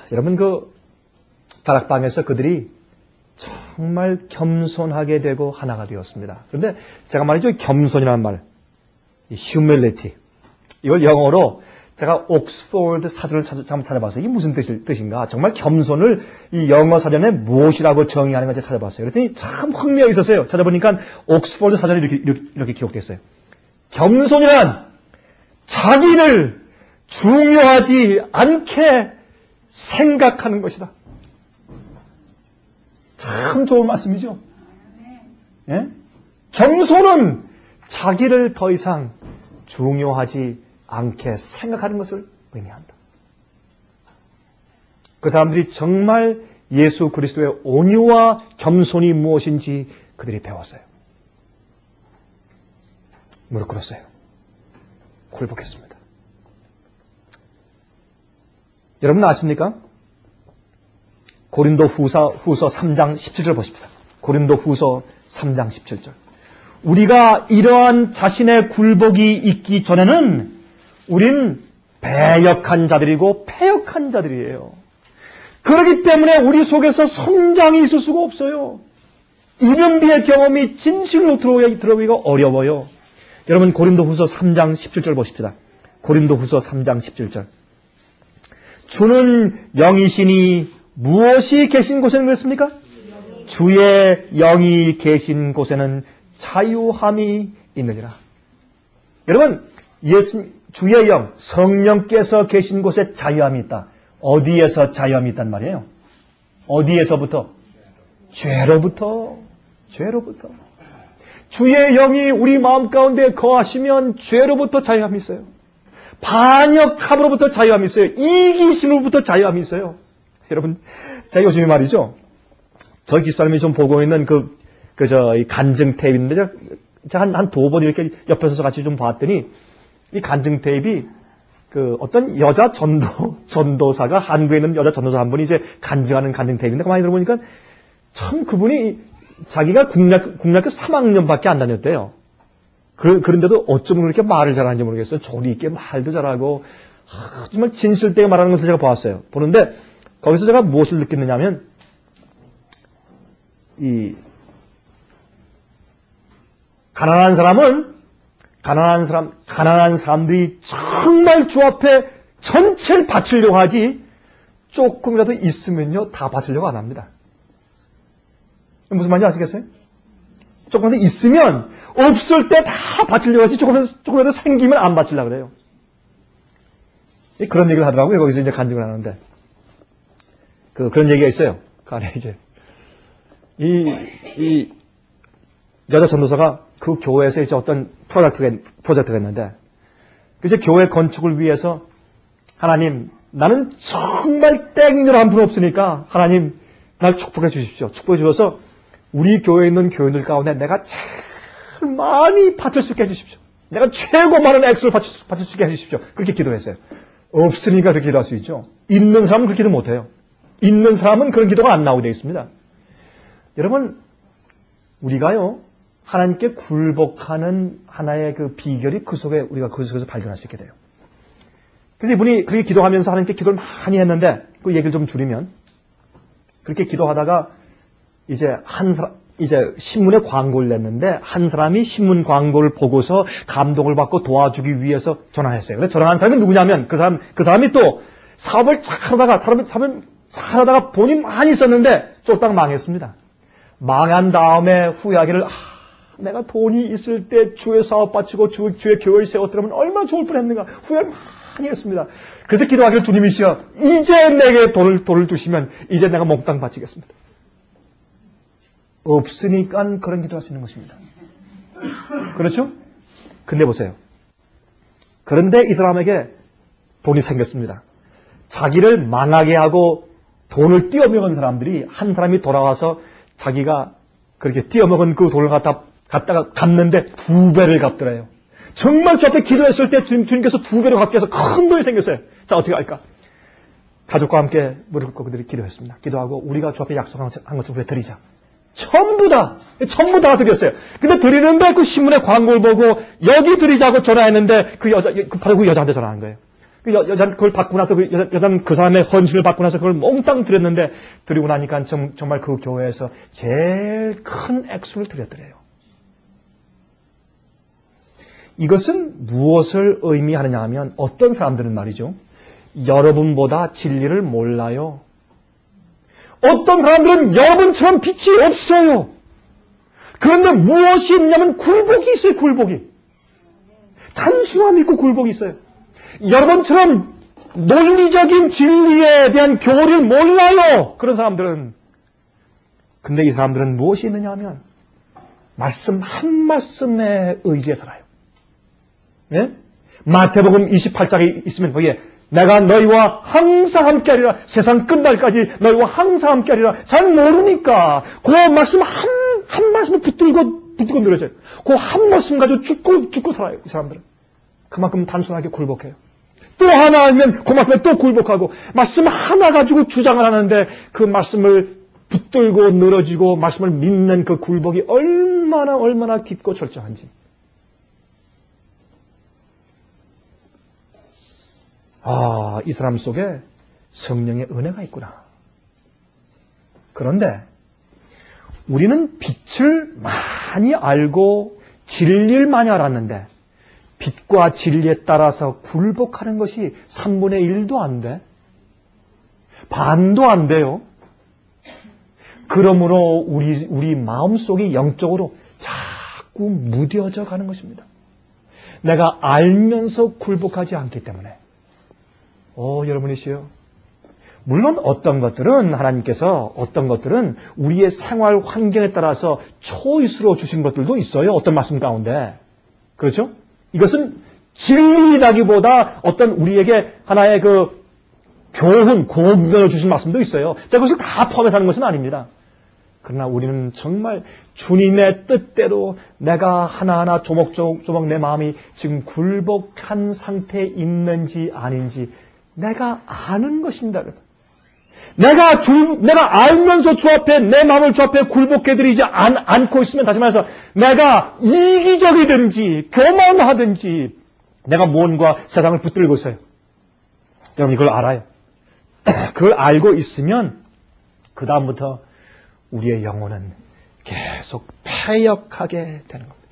여러분 그 다락방에서 그들이 정말 겸손하게 되고 하나가 되었습니다. 그런데 제가 말이죠, 겸손이라는 말, humility, 이걸 영어로 제가 옥스포드 사전을 찾아, 찾아봤어요. 이게 무슨 뜻, 뜻인가? 정말 겸손을 이 영어 사전에 무엇이라고 정의하는 건지 찾아봤어요. 그랬더니 참 흥미가 있었어요. 찾아보니까 옥스포드 사전에 이렇게, 이렇게, 이렇게 기록됐어요. 겸손이란 자기를 중요하지 않게 생각하는 것이다. 참 좋은 말씀이죠. 예? 겸손은 자기를 더 이상 중요하지 않게 생각하는 것을 의미한다. 그 사람들이 정말 예수 그리스도의 온유와 겸손이 무엇인지 그들이 배웠어요. 무릎 꿇었어요. 굴복했습니다. 여러분 아십니까? 고린도 후서, 후서 삼 장 십칠 절 보십시다. 고린도 후서 삼 장 십칠 절. 우리가 이러한 자신의 굴복이 있기 전에는 우린 배역한 자들이고 패역한 자들이에요. 그렇기 때문에 우리 속에서 성장이 있을 수가 없어요. 이면비의 경험이 진실로 들어오기가 어려워요. 여러분 고린도 후서 삼 장 십칠 절 보십시다. 고린도 후서 삼 장 십칠 절. 주는 영이시니 무엇이 계신 곳에는 그렇습니까? 주의 영이 계신 곳에는 자유함이 있느니라. 여러분, 예수, 주의 영, 성령께서 계신 곳에 자유함이 있다. 어디에서 자유함이 있단 말이에요? 어디에서부터? 죄로부터. 죄로부터. 주의 영이 우리 마음 가운데 거하시면 죄로부터 자유함이 있어요. 반역함으로부터 자유함이 있어요. 이기심으로부터 자유함이 있어요. 여러분, 제가 요즘에 말이죠. 저희 집사람이 좀 보고 있는 그, 그, 저, 이 간증 테이프인데, 제가 한, 한 두 번 이렇게 옆에 서서 같이 좀 봤더니, 이 간증 테이프이 그 어떤 여자 전도, 전도사가, 한국에 있는 여자 전도사 한 분이 이제 간증하는 간증 테이프인데, 가만히 들어보니까 참 그분이 자기가 국락, 국락교 삼 학년밖에 안 다녔대요. 그, 그런데도 어쩌면 그렇게 말을 잘하는지 모르겠어요. 조리 있게 말도 잘하고, 아, 정말 진실되게 말하는 것을 제가 봤어요. 보는데, 거기서 제가 무엇을 느꼈느냐면, 이, 가난한 사람은, 가난한 사람, 가난한 사람들이 정말 주 앞에 전체를 바치려고 하지, 조금이라도 있으면요, 다 바치려고 안 합니다. 무슨 말인지 아시겠어요? 조금이라도 있으면, 없을 때 다 바치려고 하지, 조금이라도, 조금이라도 생기면 안 바치려고 그래요. 그런 얘기를 하더라고요. 거기서 이제 간증을 하는데. 그, 그런 얘기가 있어요. 그 안에 이제. 이, 이, 여자 전도사가 그 교회에서 이제 어떤 프로젝트가, 프로젝트가 있는데, 이제 교회 건축을 위해서, 하나님, 나는 정말 땡렬한 분 없으니까, 하나님, 날 축복해 주십시오. 축복해 주셔서, 우리 교회에 있는 교인들 가운데 내가 제일 많이 바칠 수 있게 해주십시오. 내가 최고 많은 액수를 바칠, 바칠 수 있게 해주십시오. 그렇게 기도했어요. 없으니까 그렇게 기도할 수 있죠. 있는 사람은 그렇게 기도 못해요. 있는 사람은 그런 기도가 안 나오게 되어 있습니다. 여러분, 우리가요, 하나님께 굴복하는 하나의 그 비결이 그 속에 우리가 그 속에서 발견할 수 있게 돼요. 그래서 이분이 그렇게 기도하면서 하나님께 기도를 많이 했는데, 그 얘기를 좀 줄이면, 그렇게 기도하다가 이제 한 사람, 이제 신문에 광고를 냈는데, 한 사람이 신문 광고를 보고서 감동을 받고 도와주기 위해서 전화했어요. 그래서 전화한 사람이 누구냐면, 그 사람, 그 사람이 또 사업을 잘 하다가, 사업을, 사업을 잘 하다가 돈이 많이 있었는데, 쫄딱 망했습니다. 망한 다음에 후회하기를, 아, 내가 돈이 있을 때 주의 사업 바치고 주, 주의 교회를 세웠더라면 얼마나 좋을 뻔했는가. 후회를 많이 했습니다. 그래서 기도하기를 주님이시여, 이제 내게 돈을, 돈을 주시면 이제 내가 몽땅 바치겠습니다. 없으니까 그런 기도할 수 있는 것입니다. 그렇죠? 근데 보세요. 그런데 이 사람에게 돈이 생겼습니다. 자기를 망하게 하고 돈을 띄어먹은 사람들이 한 사람이 돌아와서 자기가 그렇게 띄어먹은 그 돈을 갖다, 갖다가 갚는데 두 배를 갚더래요. 정말 저 앞에 기도했을 때 주님께서 두 배로 갚게 해서 큰 돈이 생겼어요. 자, 어떻게 할까? 가족과 함께 무릎 꿇고 그들이 기도했습니다. 기도하고 우리가 주 앞에 약속한 것을 우리가 드리자. 전부 다, 전부 다 드렸어요. 근데 드리는데 그 신문에 광고를 보고 여기 드리자고 전화했는데 그 여자, 그 바로 그 여자한테 전화한 거예요. 그 여, 여자는 그걸 받고 나서 그 여자, 여자는 그 사람의 헌신을 받고 나서 그걸 몽땅 드렸는데 드리고 나니까 정, 정말 그 교회에서 제일 큰 액수를 드렸더래요. 이것은 무엇을 의미하느냐 하면 어떤 사람들은 말이죠. 여러분보다 진리를 몰라요. 어떤 사람들은 여러분처럼 빛이 없어요. 그런데 무엇이 있냐면 굴복이 있어요. 굴복이. 단순함이 있고 굴복이 있어요. 여러분처럼 논리적인 진리에 대한 교리를 몰라요. 그런 사람들은. 근데 이 사람들은 무엇이 있느냐 하면 말씀 한 말씀에 의지해 살아요. 예? 마태복음 이십팔 장에 있으면 거기에 내가 너희와 항상 함께하리라. 세상 끝날까지 너희와 항상 함께하리라. 잘 모르니까 그 말씀 한, 한 말씀을 붙들고 붙들고 늘어져요. 그 한 말씀 가지고 죽고 죽고 살아요. 이 사람들은. 그만큼 단순하게 굴복해요. 또 하나 알면 그 말씀에 또 굴복하고 말씀 하나 가지고 주장을 하는데 그 말씀을 붙들고 늘어지고 말씀을 믿는 그 굴복이 얼마나 얼마나 깊고 철저한지. 아, 이 사람 속에 성령의 은혜가 있구나. 그런데 우리는 빛을 많이 알고 진리를 많이 알았는데 빛과 진리에 따라서 굴복하는 것이 삼분의 일도 안 돼. 반도 안 돼요. 그러므로 우리, 우리 마음속이 영적으로 자꾸 무뎌져 가는 것입니다. 내가 알면서 굴복하지 않기 때문에. 오, 여러분이시요. 물론 어떤 것들은 하나님께서 어떤 것들은 우리의 생활 환경에 따라서 초이스로 주신 것들도 있어요. 어떤 말씀 가운데. 그렇죠? 이것은 진리라기보다 어떤 우리에게 하나의 그 교훈, 공견을 주신 말씀도 있어요. 자, 그것을 다 포함해서 하는 것은 아닙니다. 그러나 우리는 정말 주님의 뜻대로 내가 하나하나 조목조목 내 마음이 지금 굴복한 상태에 있는지 아닌지 내가 아는 것입니다. 내가 주, 내가 알면서 주 앞에 내 마음을 주 앞에 굴복해드리지 않, 않고 있으면 다시 말해서 내가 이기적이든지 교만하든지 내가 무언가 세상을 붙들고 있어요. 여러분 이걸 알아요. 그걸 알고 있으면 그 다음부터 우리의 영혼은 계속 패역하게 되는 겁니다.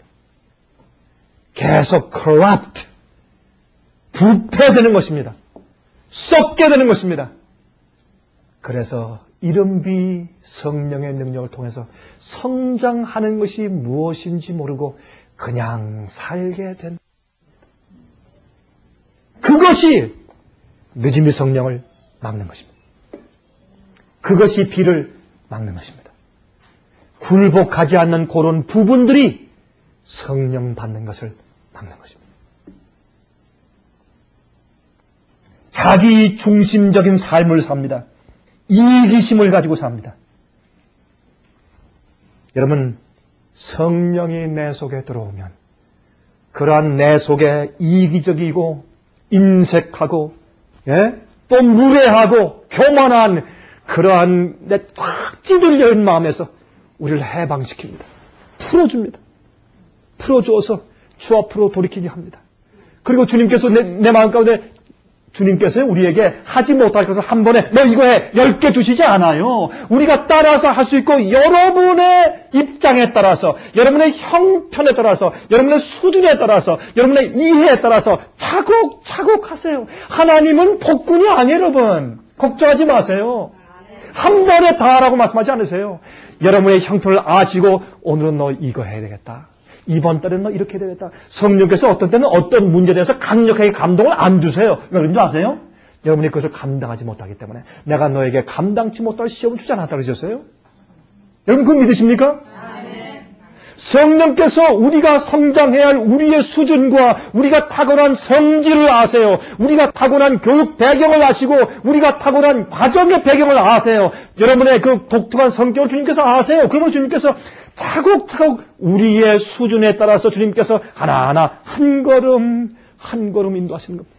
계속 corrupt, 부패되는 것입니다. 썩게 되는 것입니다. 그래서 이른비 성령의 능력을 통해서 성장하는 것이 무엇인지 모르고 그냥 살게 된 그것이 늦음이 성령을 막는 것입니다. 그것이 비를 막는 것입니다. 굴복하지 않는 그런 부분들이 성령 받는 것을 막는 것입니다. 자기 중심적인 삶을 삽니다. 이기심을 가지고 삽니다. 여러분, 성령이 내 속에 들어오면 그러한 내 속에 이기적이고 인색하고 예? 또 무례하고 교만한 그러한 내 꽉 찌들려 있는 마음에서 우리를 해방시킵니다. 풀어줍니다. 풀어주어서 주 앞으로 돌이키게 합니다. 그리고 주님께서 내, 내 마음 가운데 주님께서 우리에게 하지 못할 것을 한 번에 너 이거 해 열 개 주시지 않아요. 우리가 따라서 할 수 있고 여러분의 입장에 따라서 여러분의 형편에 따라서 여러분의 수준에 따라서 여러분의 이해에 따라서 차곡차곡 하세요. 하나님은 복군이 아니에요. 여러분 걱정하지 마세요. 한 번에 다 하라고 말씀하지 않으세요. 여러분의 형편을 아시고 오늘은 너 이거 해야 되겠다. 이번 달에는 너 이렇게 해야 되겠다. 성령께서 어떤 때는 어떤 문제에 대해서 강력하게 감동을 안 주세요. 왜 그런 줄 아세요? 여러분이 그것을 감당하지 못하기 때문에 내가 너에게 감당치 못할 시험을 주지 않았다 그러셨어요? 여러분 그거 믿으십니까? 성령께서 우리가 성장해야 할 우리의 수준과 우리가 타고난 성질을 아세요. 우리가 타고난 교육 배경을 아시고 우리가 타고난 과정의 배경을 아세요. 여러분의 그 독특한 성격을 주님께서 아세요. 그러면 주님께서 차곡차곡 우리의 수준에 따라서 주님께서 하나하나 한 걸음 한 걸음 인도하시는 겁니다.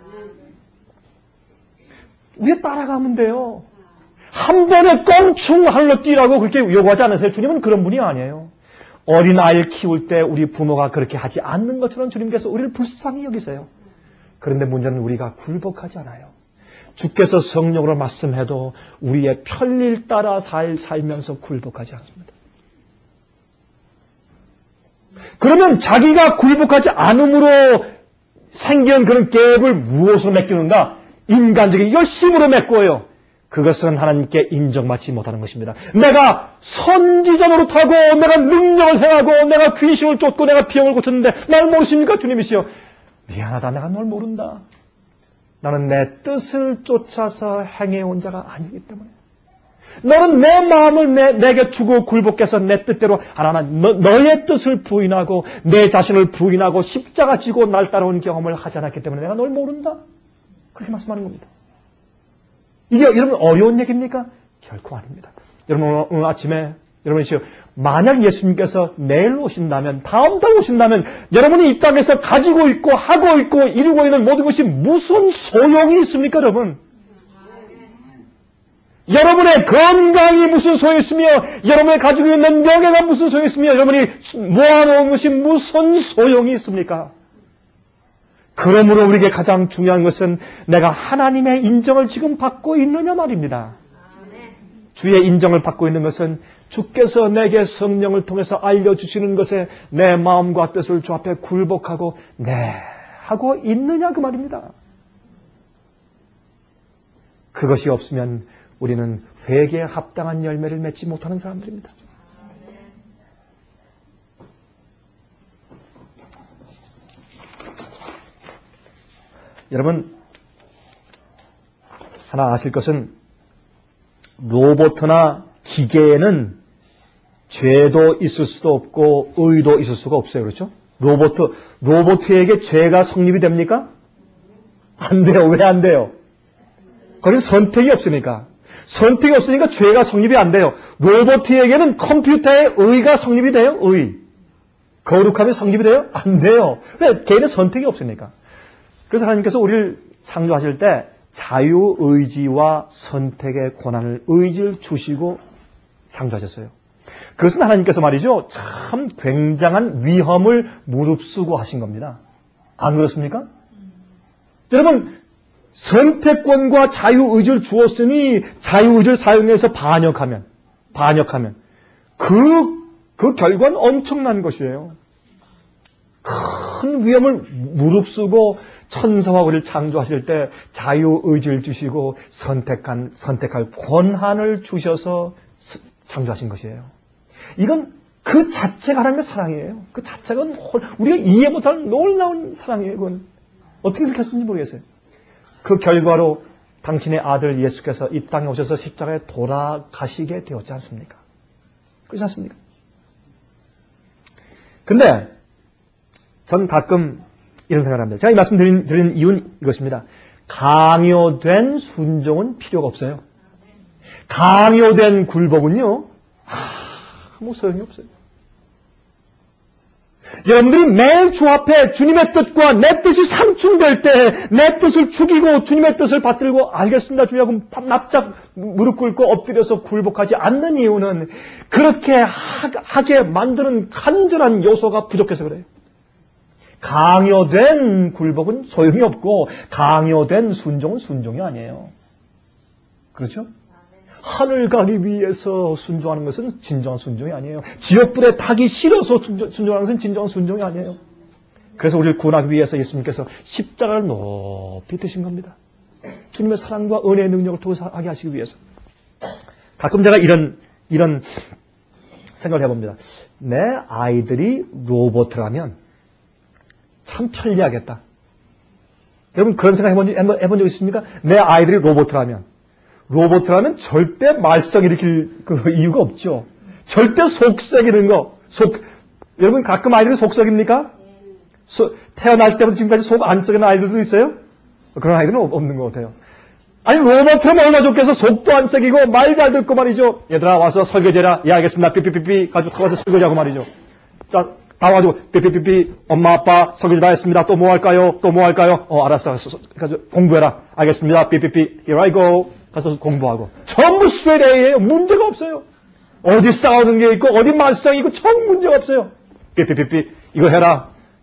우리가 따라가면 돼요. 한 번에 껑충 하늘로 뛰라고 그렇게 요구하지 않으세요. 주님은 그런 분이 아니에요. 어린아이를 키울 때 우리 부모가 그렇게 하지 않는 것처럼 주님께서 우리를 불쌍히 여기세요. 그런데 문제는 우리가 굴복하지 않아요. 주께서 성령으로 말씀해도 우리의 편리를 따라 살, 살면서 굴복하지 않습니다. 그러면 자기가 굴복하지 않음으로 생기는 그런 갭을 무엇으로 메꾸는가? 인간적인 열심으로 메꿔요. 그것은 하나님께 인정받지 못하는 것입니다. 내가 선지자 노릇하고 내가 능력을 행하고 내가 귀신을 쫓고 내가 병을 고쳤는데 날 모르십니까? 주님이시여. 미안하다. 내가 널 모른다. 나는 내 뜻을 쫓아서 행해온 자가 아니기 때문에. 너는 내 마음을 내, 내게 주고 굴복해서 내 뜻대로 하나님 너, 너의 뜻을 부인하고 내 자신을 부인하고 십자가 지고 날 따라온 경험을 하지 않았기 때문에 내가 널 모른다. 그렇게 말씀하는 겁니다. 이게 여러분 어려운 얘기입니까? 결코 아닙니다. 여러분 오늘, 오늘 아침에 여러분이 만약 예수님께서 내일 오신다면 다음 달 오신다면 여러분이 이 땅에서 가지고 있고 하고 있고 이루고 있는 모든 것이 무슨 소용이 있습니까 여러분? 여러분의 건강이 무슨 소용이 있으며 여러분이 가지고 있는 명예가 무슨 소용이 있으며 여러분이 모아놓은 것이 무슨 소용이 있습니까? 그러므로 우리에게 가장 중요한 것은 내가 하나님의 인정을 지금 받고 있느냐 말입니다. 주의 인정을 받고 있는 것은 주께서 내게 성령을 통해서 알려주시는 것에 내 마음과 뜻을 주 앞에 굴복하고 네 하고 있느냐 그 말입니다. 그것이 없으면 우리는 회개에 합당한 열매를 맺지 못하는 사람들입니다. 여러분 하나 아실 것은 로봇이나 기계에는 죄도 있을 수도 없고 의도 있을 수가 없어요. 그렇죠? 로봇, 로봇에게 죄가 성립이 됩니까? 안 돼요. 왜 안 돼요? 거기는 선택이 없으니까. 선택이 없으니까 죄가 성립이 안 돼요. 로봇에게는 컴퓨터의 의가 성립이 돼요? 의. 거룩함이 성립이 돼요? 안 돼요. 왜? 개인의 선택이 없으니까. 그래서 하나님께서 우리를 창조하실 때 자유의지와 선택의 권한을, 의지를 주시고 창조하셨어요. 그것은 하나님께서 말이죠. 참 굉장한 위험을 무릅쓰고 하신 겁니다. 안 그렇습니까? 여러분, 선택권과 자유의지를 주었으니 자유의지를 사용해서 반역하면, 반역하면 그, 그 결과는 엄청난 것이에요. 큰 위험을 무릅쓰고 천사와 우리를 창조하실 때 자유의지를 주시고 선택한, 선택할 권한을 주셔서 창조하신 것이에요. 이건 그 자체가 하나님의 사랑이에요. 그 자체가 우리가 이해 못할 놀라운 사랑이에요. 그건 어떻게 그렇게 했는지 모르겠어요. 그 결과로 당신의 아들 예수께서 이 땅에 오셔서 십자가에 돌아가시게 되었지 않습니까? 그렇지 않습니까? 근데 전 가끔 이런 생각을 합니다. 제가 이 말씀 드린, 드린 이유는 이것입니다. 강요된 순종은 필요가 없어요. 강요된 굴복은요, 아무 소용이 없어요. 여러분들이 매일 주 앞에 주님의 뜻과 내 뜻이 상충될 때 내 뜻을 죽이고 주님의 뜻을 받들고 알겠습니다 주여 납작 무릎 꿇고 엎드려서 굴복하지 않는 이유는 그렇게 하게 만드는 간절한 요소가 부족해서 그래요. 강요된 굴복은 소용이 없고 강요된 순종은 순종이 아니에요. 그렇죠? 하늘 가기 위해서 순종하는 것은 진정한 순종이 아니에요. 지옥불에 타기 싫어서 순종하는 것은 진정한 순종이 아니에요. 그래서 우리를 구원하기 위해서 예수님께서 십자가를 높이 드신 겁니다. 주님의 사랑과 은혜의 능력을 통해서 하게 하시기 위해서. 가끔 제가 이런 이런 생각을 해봅니다. 내 아이들이 로봇이라면 참 편리하겠다. 여러분 그런 생각 해본, 해본, 해본 적 있습니까? 내 아이들이 로봇이라면 로봇이라면 절대 말썽 일으킬 그 이유가 없죠. 절대 속썩이는 거. 속, 여러분 가끔 아이들이 속썩입니까? 소, 태어날 때부터 지금까지 속 안 썩이는 아이들도 있어요? 그런 아이들은 없는 것 같아요. 아니 로봇이라면 얼마나 좋겠어. 속도 안 썩이고 말 잘 듣고 말이죠. 얘들아 와서 설거지해라. 예 알겠습니다. 삐삐삐삐 가지고 타가서 설거지하고 말이죠. 자 다 와가지고 삐삐삐삐 엄마 아빠 설거지 다 했습니다. 또 뭐 할까요? 또 뭐 할까요? 어 알았어. 가지고 공부해라. 알겠습니다. 삐삐삐 here I go. 가서 공부하고. 전부 스트레이트 A예요. 문제가 없어요. 어디 싸우는 게 있고 어디 말썽이 있고 전 문제가 없어요. 삐삐삐삐 이거 해라.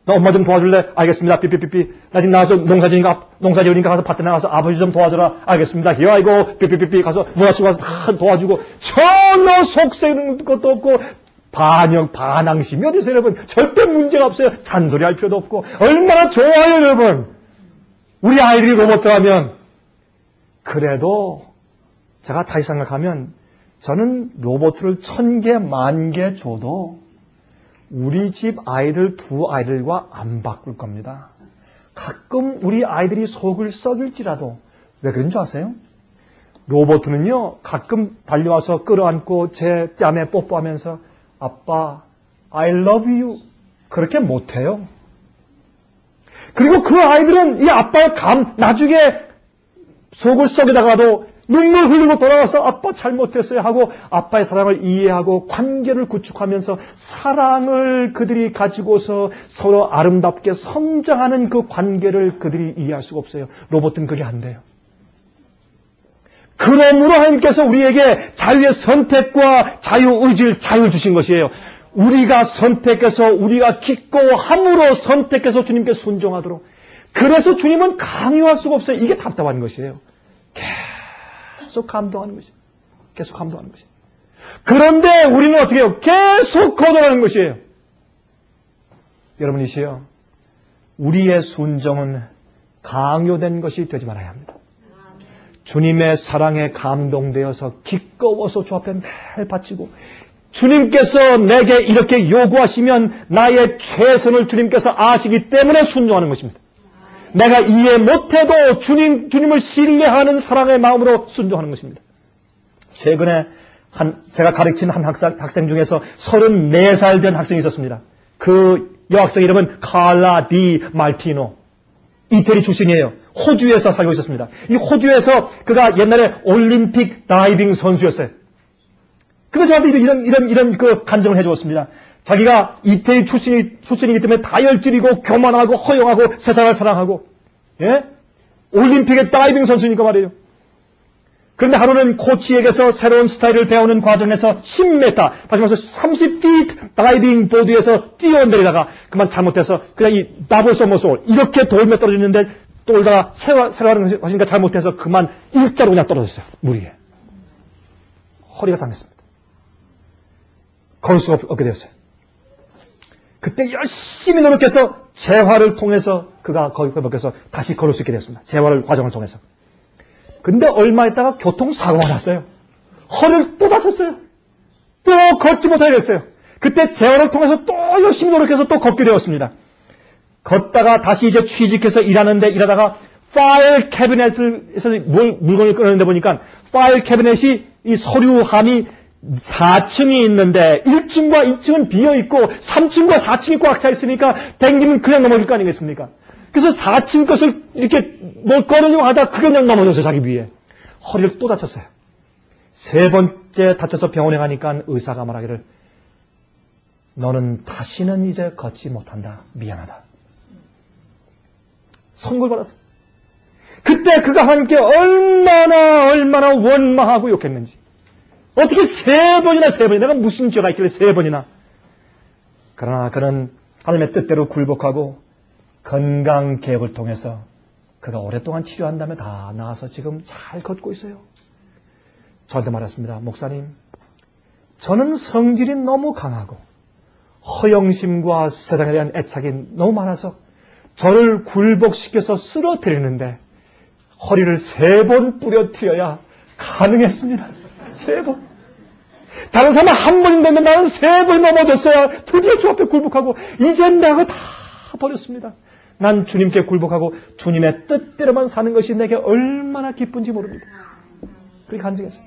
나 엄마 좀 도와줄래? 알겠습니다. 삐삐삐삐. 나 지금 나가서 농사지니까, 농사지으니까 가서 밭에 나가서 아버지 좀 도와줘라. 알겠습니다. here I go. 삐삐삐삐. 가서 모아치고 가서 다 도와주고. 전혀 속색는 것도 없고, 반영, 반항심이 어디서 여러분? 절대 문제가 없어요. 잔소리할 필요도 없고. 얼마나 좋아요, 여러분. 우리 아이들이 로봇 하면. 그래도, 제가 다시 생각하면, 저는 로봇을 천 개, 만 개 줘도, 우리 집 아이들 두 아이들과 안 바꿀 겁니다. 가끔 우리 아이들이 속을 썩일지라도 왜 그런 줄 아세요? 로봇은요 가끔 달려와서 끌어안고 제 뺨에 뽀뽀하면서 아빠 I love you 그렇게 못해요. 그리고 그 아이들은 이 아빠의 감 나중에 속을 썩이다가도 눈물 흘리고 돌아와서 아빠 잘못했어요 하고 아빠의 사랑을 이해하고 관계를 구축하면서 사랑을 그들이 가지고서 서로 아름답게 성장하는 그 관계를 그들이 이해할 수가 없어요. 로봇은 그게 안 돼요. 그러므로 하나님께서 우리에게 자유의 선택과 자유의지를 자유를 주신 것이에요. 우리가 선택해서 우리가 기꺼함으로 선택해서 주님께 순종하도록. 그래서 주님은 강요할 수가 없어요. 이게 답답한 것이에요. 계속 감동하는 것이에요. 계속 감동하는 것이에요. 그런데 우리는 어떻게 해요? 계속 거절하는 것이에요. 여러분이시여, 우리의 순종은 강요된 것이 되지 말아야 합니다. 주님의 사랑에 감동되어서 기꺼워서 주 앞에 늘 바치고 주님께서 내게 이렇게 요구하시면 나의 최선을 주님께서 아시기 때문에 순종하는 것입니다. 내가 이해 못해도 주님, 주님을 신뢰하는 사랑의 마음으로 순종하는 것입니다. 최근에 한, 제가 가르친 한 학생, 학생 중에서 서른네 살 된 학생이 있었습니다. 그 여학생 이름은 칼라 디 말티노. 이태리 출신이에요. 호주에서 살고 있었습니다. 이 호주에서 그가 옛날에 올림픽 다이빙 선수였어요. 근데 저한테 이런, 이런, 이런 그 간증을 해주었습니다. 자기가 이태리 출신이, 출신이기 때문에 다혈질이고 교만하고 허용하고 세상을 사랑하고, 예? 올림픽의 다이빙 선수니까 말이에요. 그런데 하루는 코치에게서 새로운 스타일을 배우는 과정에서 십 미터, 다시 말해서 삼십 피트 다이빙 보드에서 뛰어내리다가 그만 잘못해서 그냥 이 나볼 소모솔 이렇게 돌며 떨어지는데 돌다가 세워하는 것이니까 잘못해서 그만 일자로 그냥 떨어졌어요. 물 위에. 허리가 상했습니다. 걸을 수가 없게 되었어요. 그때 열심히 노력해서 재활을 통해서 그가 거기에 먹혀서 다시 걸을 수 있게 되었습니다. 재활을 과정을 통해서. 근데 얼마 있다가 교통사고가 났어요. 허리를 또 다쳤어요. 또 걷지 못하게 됐어요. 그때 재활을 통해서 또 열심히 노력해서 또 걷게 되었습니다. 걷다가 다시 이제 취직해서 일하는데 일하다가 파일 캐비넷에서 물, 물건을 꺼내는데 보니까 파일 캐비넷이 이 서류함이 사 층이 있는데 일 층과 이 층은 비어있고 삼 층과 사 층이 꽉 차 있으니까 댕기면 그냥 넘어질 거 아니겠습니까? 그래서 사 층 것을 이렇게 뭘 꺼내려고 하다가 그게 그냥 넘어졌어요. 자기 위에. 허리를 또 다쳤어요. 세 번째 다쳐서 병원에 가니까 의사가 말하기를 너는 다시는 이제 걷지 못한다. 미안하다. 선고를 받았어요. 그때 그가 하나님께 얼마나 얼마나 원망하고 욕했는지. 어떻게 세 번이나 세 번이나 내가 무슨 죄가 있길래 세 번이나. 그러나 그는 하나님의 뜻대로 굴복하고 건강개혁을 통해서 그가 오랫동안 치료한 다음에 다 나아서 지금 잘 걷고 있어요. 저한테 말했습니다. 목사님, 저는 성질이 너무 강하고 허영심과 세상에 대한 애착이 너무 많아서 저를 굴복시켜서 쓰러뜨리는데 허리를 세 번 부러뜨려야 가능했습니다. 세 번. 다른 사람은 한 번이 됐는데 나는 세 번 넘어졌어야 드디어 주 앞에 굴복하고 이젠 내가 다 버렸습니다. 난 주님께 굴복하고 주님의 뜻대로만 사는 것이 내게 얼마나 기쁜지 모릅니다. 그렇게 간증했어요.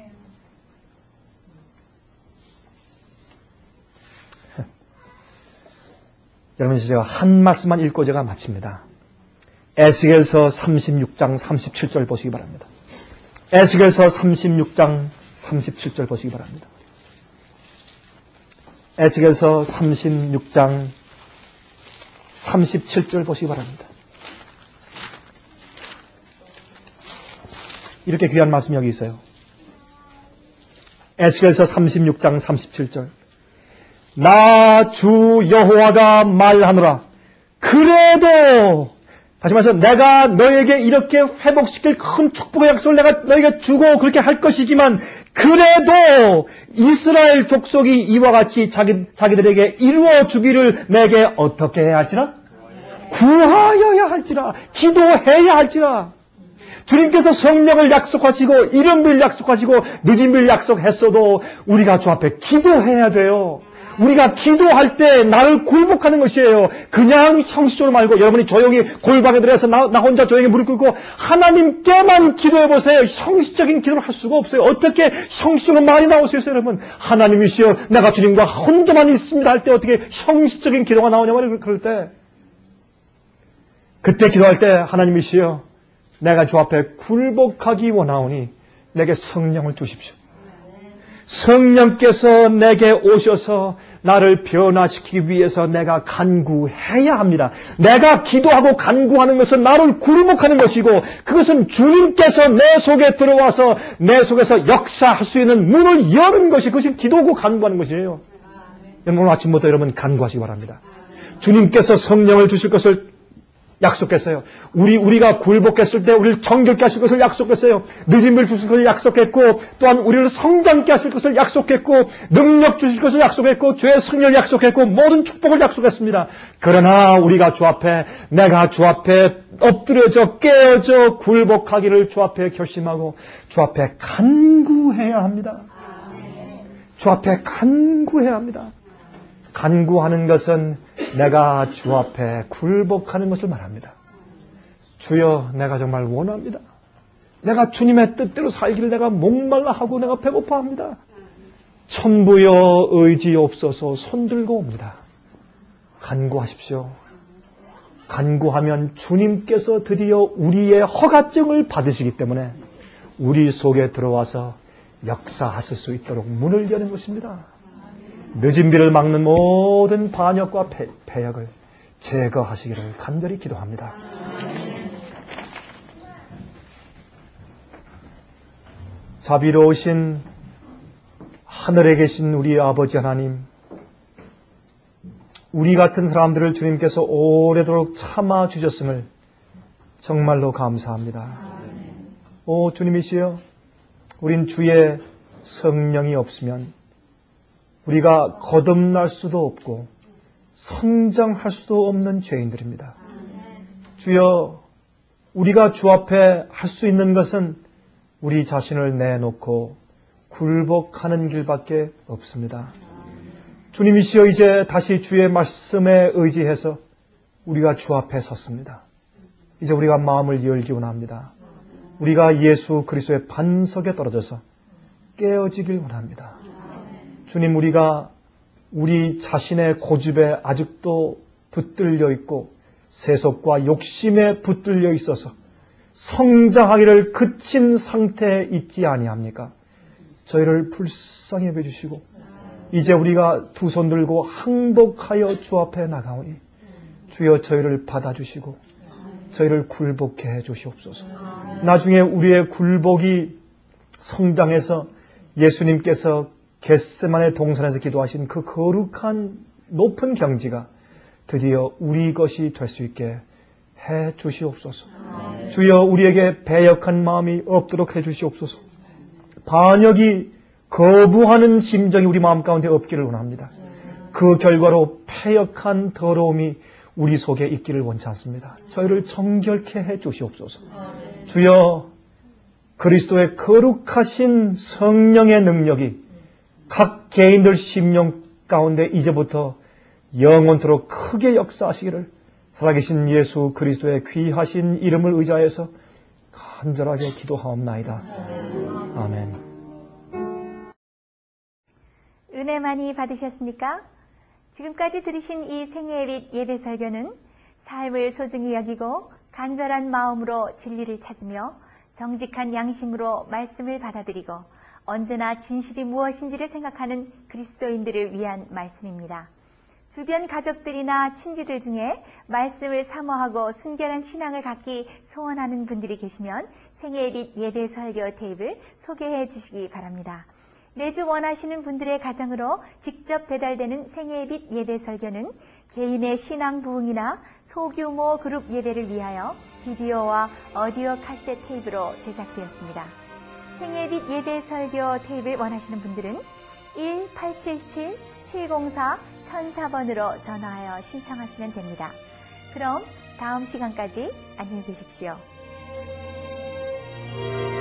여러분, 제가 한 말씀만 읽고 제가 마칩니다. 에스겔서 삼십육 장 삼십칠 절 보시기 바랍니다. 에스겔서 삼십육 장 삼십칠 절 보시기 바랍니다. 에스겔서 삼십육 장 삼십칠 절 보시기 바랍니다. 이렇게 귀한 말씀이 여기 있어요. 에스겔서 삼십육 장 삼십칠 절. 나 주 여호와가 말하노라. 그래도 다시 말해서 내가 너에게 이렇게 회복시킬 큰 축복의 약속을 내가 너에게 주고 그렇게 할 것이지만 그래도 이스라엘 족속이 이와 같이 자기, 자기들에게 이루어 주기를 내게 어떻게 해야 할지라? 구하여야 할지라. 기도해야 할지라. 주님께서 성령을 약속하시고 이름을 약속하시고 늦은비를 약속했어도 우리가 주 앞에 기도해야 돼요. 우리가 기도할 때 나를 굴복하는 것이에요. 그냥 형식적으로 말고 여러분이 조용히 골방에 들어가서 나, 나 혼자 조용히 무릎 꿇고 하나님께만 기도해 보세요. 형식적인 기도를 할 수가 없어요. 어떻게 형식적으로 말이 나올 수 있어요, 여러분? 하나님이시여 내가 주님과 혼자만 있습니다 할 때 어떻게 형식적인 기도가 나오냐 말이에요. 그럴 때 그때 기도할 때 하나님이시여 내가 주 앞에 굴복하기 원하오니 내게 성령을 주십시오. 성령께서 내게 오셔서 나를 변화시키기 위해서 내가 간구해야 합니다. 내가 기도하고 간구하는 것은 나를 굴복하는 것이고 그것은 주님께서 내 속에 들어와서 내 속에서 역사할 수 있는 문을 여는 것이 그것이 기도하고 간구하는 것이에요. 오늘 아침부터 여러분 간구하시기 바랍니다. 주님께서 성령을 주실 것을 약속했어요. 우리, 우리가 굴복했을 때 우리를 정결케 하실 것을 약속했어요. 늦음을 주실 것을 약속했고, 또한 우리를 성장케 하실 것을 약속했고, 능력 주실 것을 약속했고, 죄의 승리를 약속했고, 모든 축복을 약속했습니다. 그러나 우리가 주 앞에, 내가 주 앞에 엎드려져 깨어져 굴복하기를 주 앞에 결심하고, 주 앞에 간구해야 합니다. 주 앞에 간구해야 합니다. 간구하는 것은 내가 주 앞에 굴복하는 것을 말합니다. 주여 내가 정말 원합니다. 내가 주님의 뜻대로 살기를 내가 목말라 하고 내가 배고파합니다. 천부여 의지옵소서 손들고 옵니다. 간구하십시오. 간구하면 주님께서 드디어 우리의 허가증을 받으시기 때문에 우리 속에 들어와서 역사하실 수 있도록 문을 여는 것입니다. 늦은 비를 막는 모든 반역과 폐, 폐역을 제거하시기를 간절히 기도합니다. 자비로우신 하늘에 계신 우리 아버지 하나님, 우리 같은 사람들을 주님께서 오래도록 참아주셨음을 정말로 감사합니다. 오 주님이시여, 우린 주의 성령이 없으면 우리가 거듭날 수도 없고 성장할 수도 없는 죄인들입니다. 주여, 우리가 주 앞에 할 수 있는 것은 우리 자신을 내놓고 굴복하는 길밖에 없습니다. 주님이시여, 이제 다시 주의 말씀에 의지해서 우리가 주 앞에 섰습니다. 이제 우리가 마음을 열기 원합니다. 우리가 예수 그리스도의 반석에 떨어져서 깨어지길 원합니다. 주님, 우리가 우리 자신의 고집에 아직도 붙들려 있고 세속과 욕심에 붙들려 있어서 성장하기를 그친 상태에 있지 아니합니까? 저희를 불쌍히 여겨주시고 이제 우리가 두 손 들고 항복하여 주 앞에 나가오니 주여 저희를 받아주시고 저희를 굴복해 해 주시옵소서. 나중에 우리의 굴복이 성장해서 예수님께서 겟세마네 동산에서 기도하신 그 거룩한 높은 경지가 드디어 우리 것이 될 수 있게 해 주시옵소서. 주여, 우리에게 배역한 마음이 없도록 해 주시옵소서. 반역이 거부하는 심정이 우리 마음 가운데 없기를 원합니다. 그 결과로 패역한 더러움이 우리 속에 있기를 원치 않습니다. 저희를 정결케 해 주시옵소서. 주여, 그리스도의 거룩하신 성령의 능력이 각 개인들 심령 가운데 이제부터 영원토록 크게 역사하시기를 살아계신 예수 그리스도의 귀하신 이름을 의지하여서 간절하게 기도하옵나이다. 아멘. 은혜 많이 받으셨습니까? 지금까지 들으신 이 생애의 빛 예배 설교는 삶을 소중히 여기고 간절한 마음으로 진리를 찾으며 정직한 양심으로 말씀을 받아들이고 언제나 진실이 무엇인지를 생각하는 그리스도인들을 위한 말씀입니다. 주변 가족들이나 친지들 중에 말씀을 사모하고 순결한 신앙을 갖기 소원하는 분들이 계시면 생애의 빛 예배 설교 테이프를 소개해 주시기 바랍니다. 매주 원하시는 분들의 가정으로 직접 배달되는 생애빛 예배 설교는 개인의 신앙 부흥이나 소규모 그룹 예배를 위하여 비디오와 오디오 카세트 테이프로 제작되었습니다. 생애빛 예배 설교 테이프를 원하시는 분들은 일 팔칠칠 칠공사 천사 번으로 전화하여 신청하시면 됩니다. 그럼 다음 시간까지 안녕히 계십시오.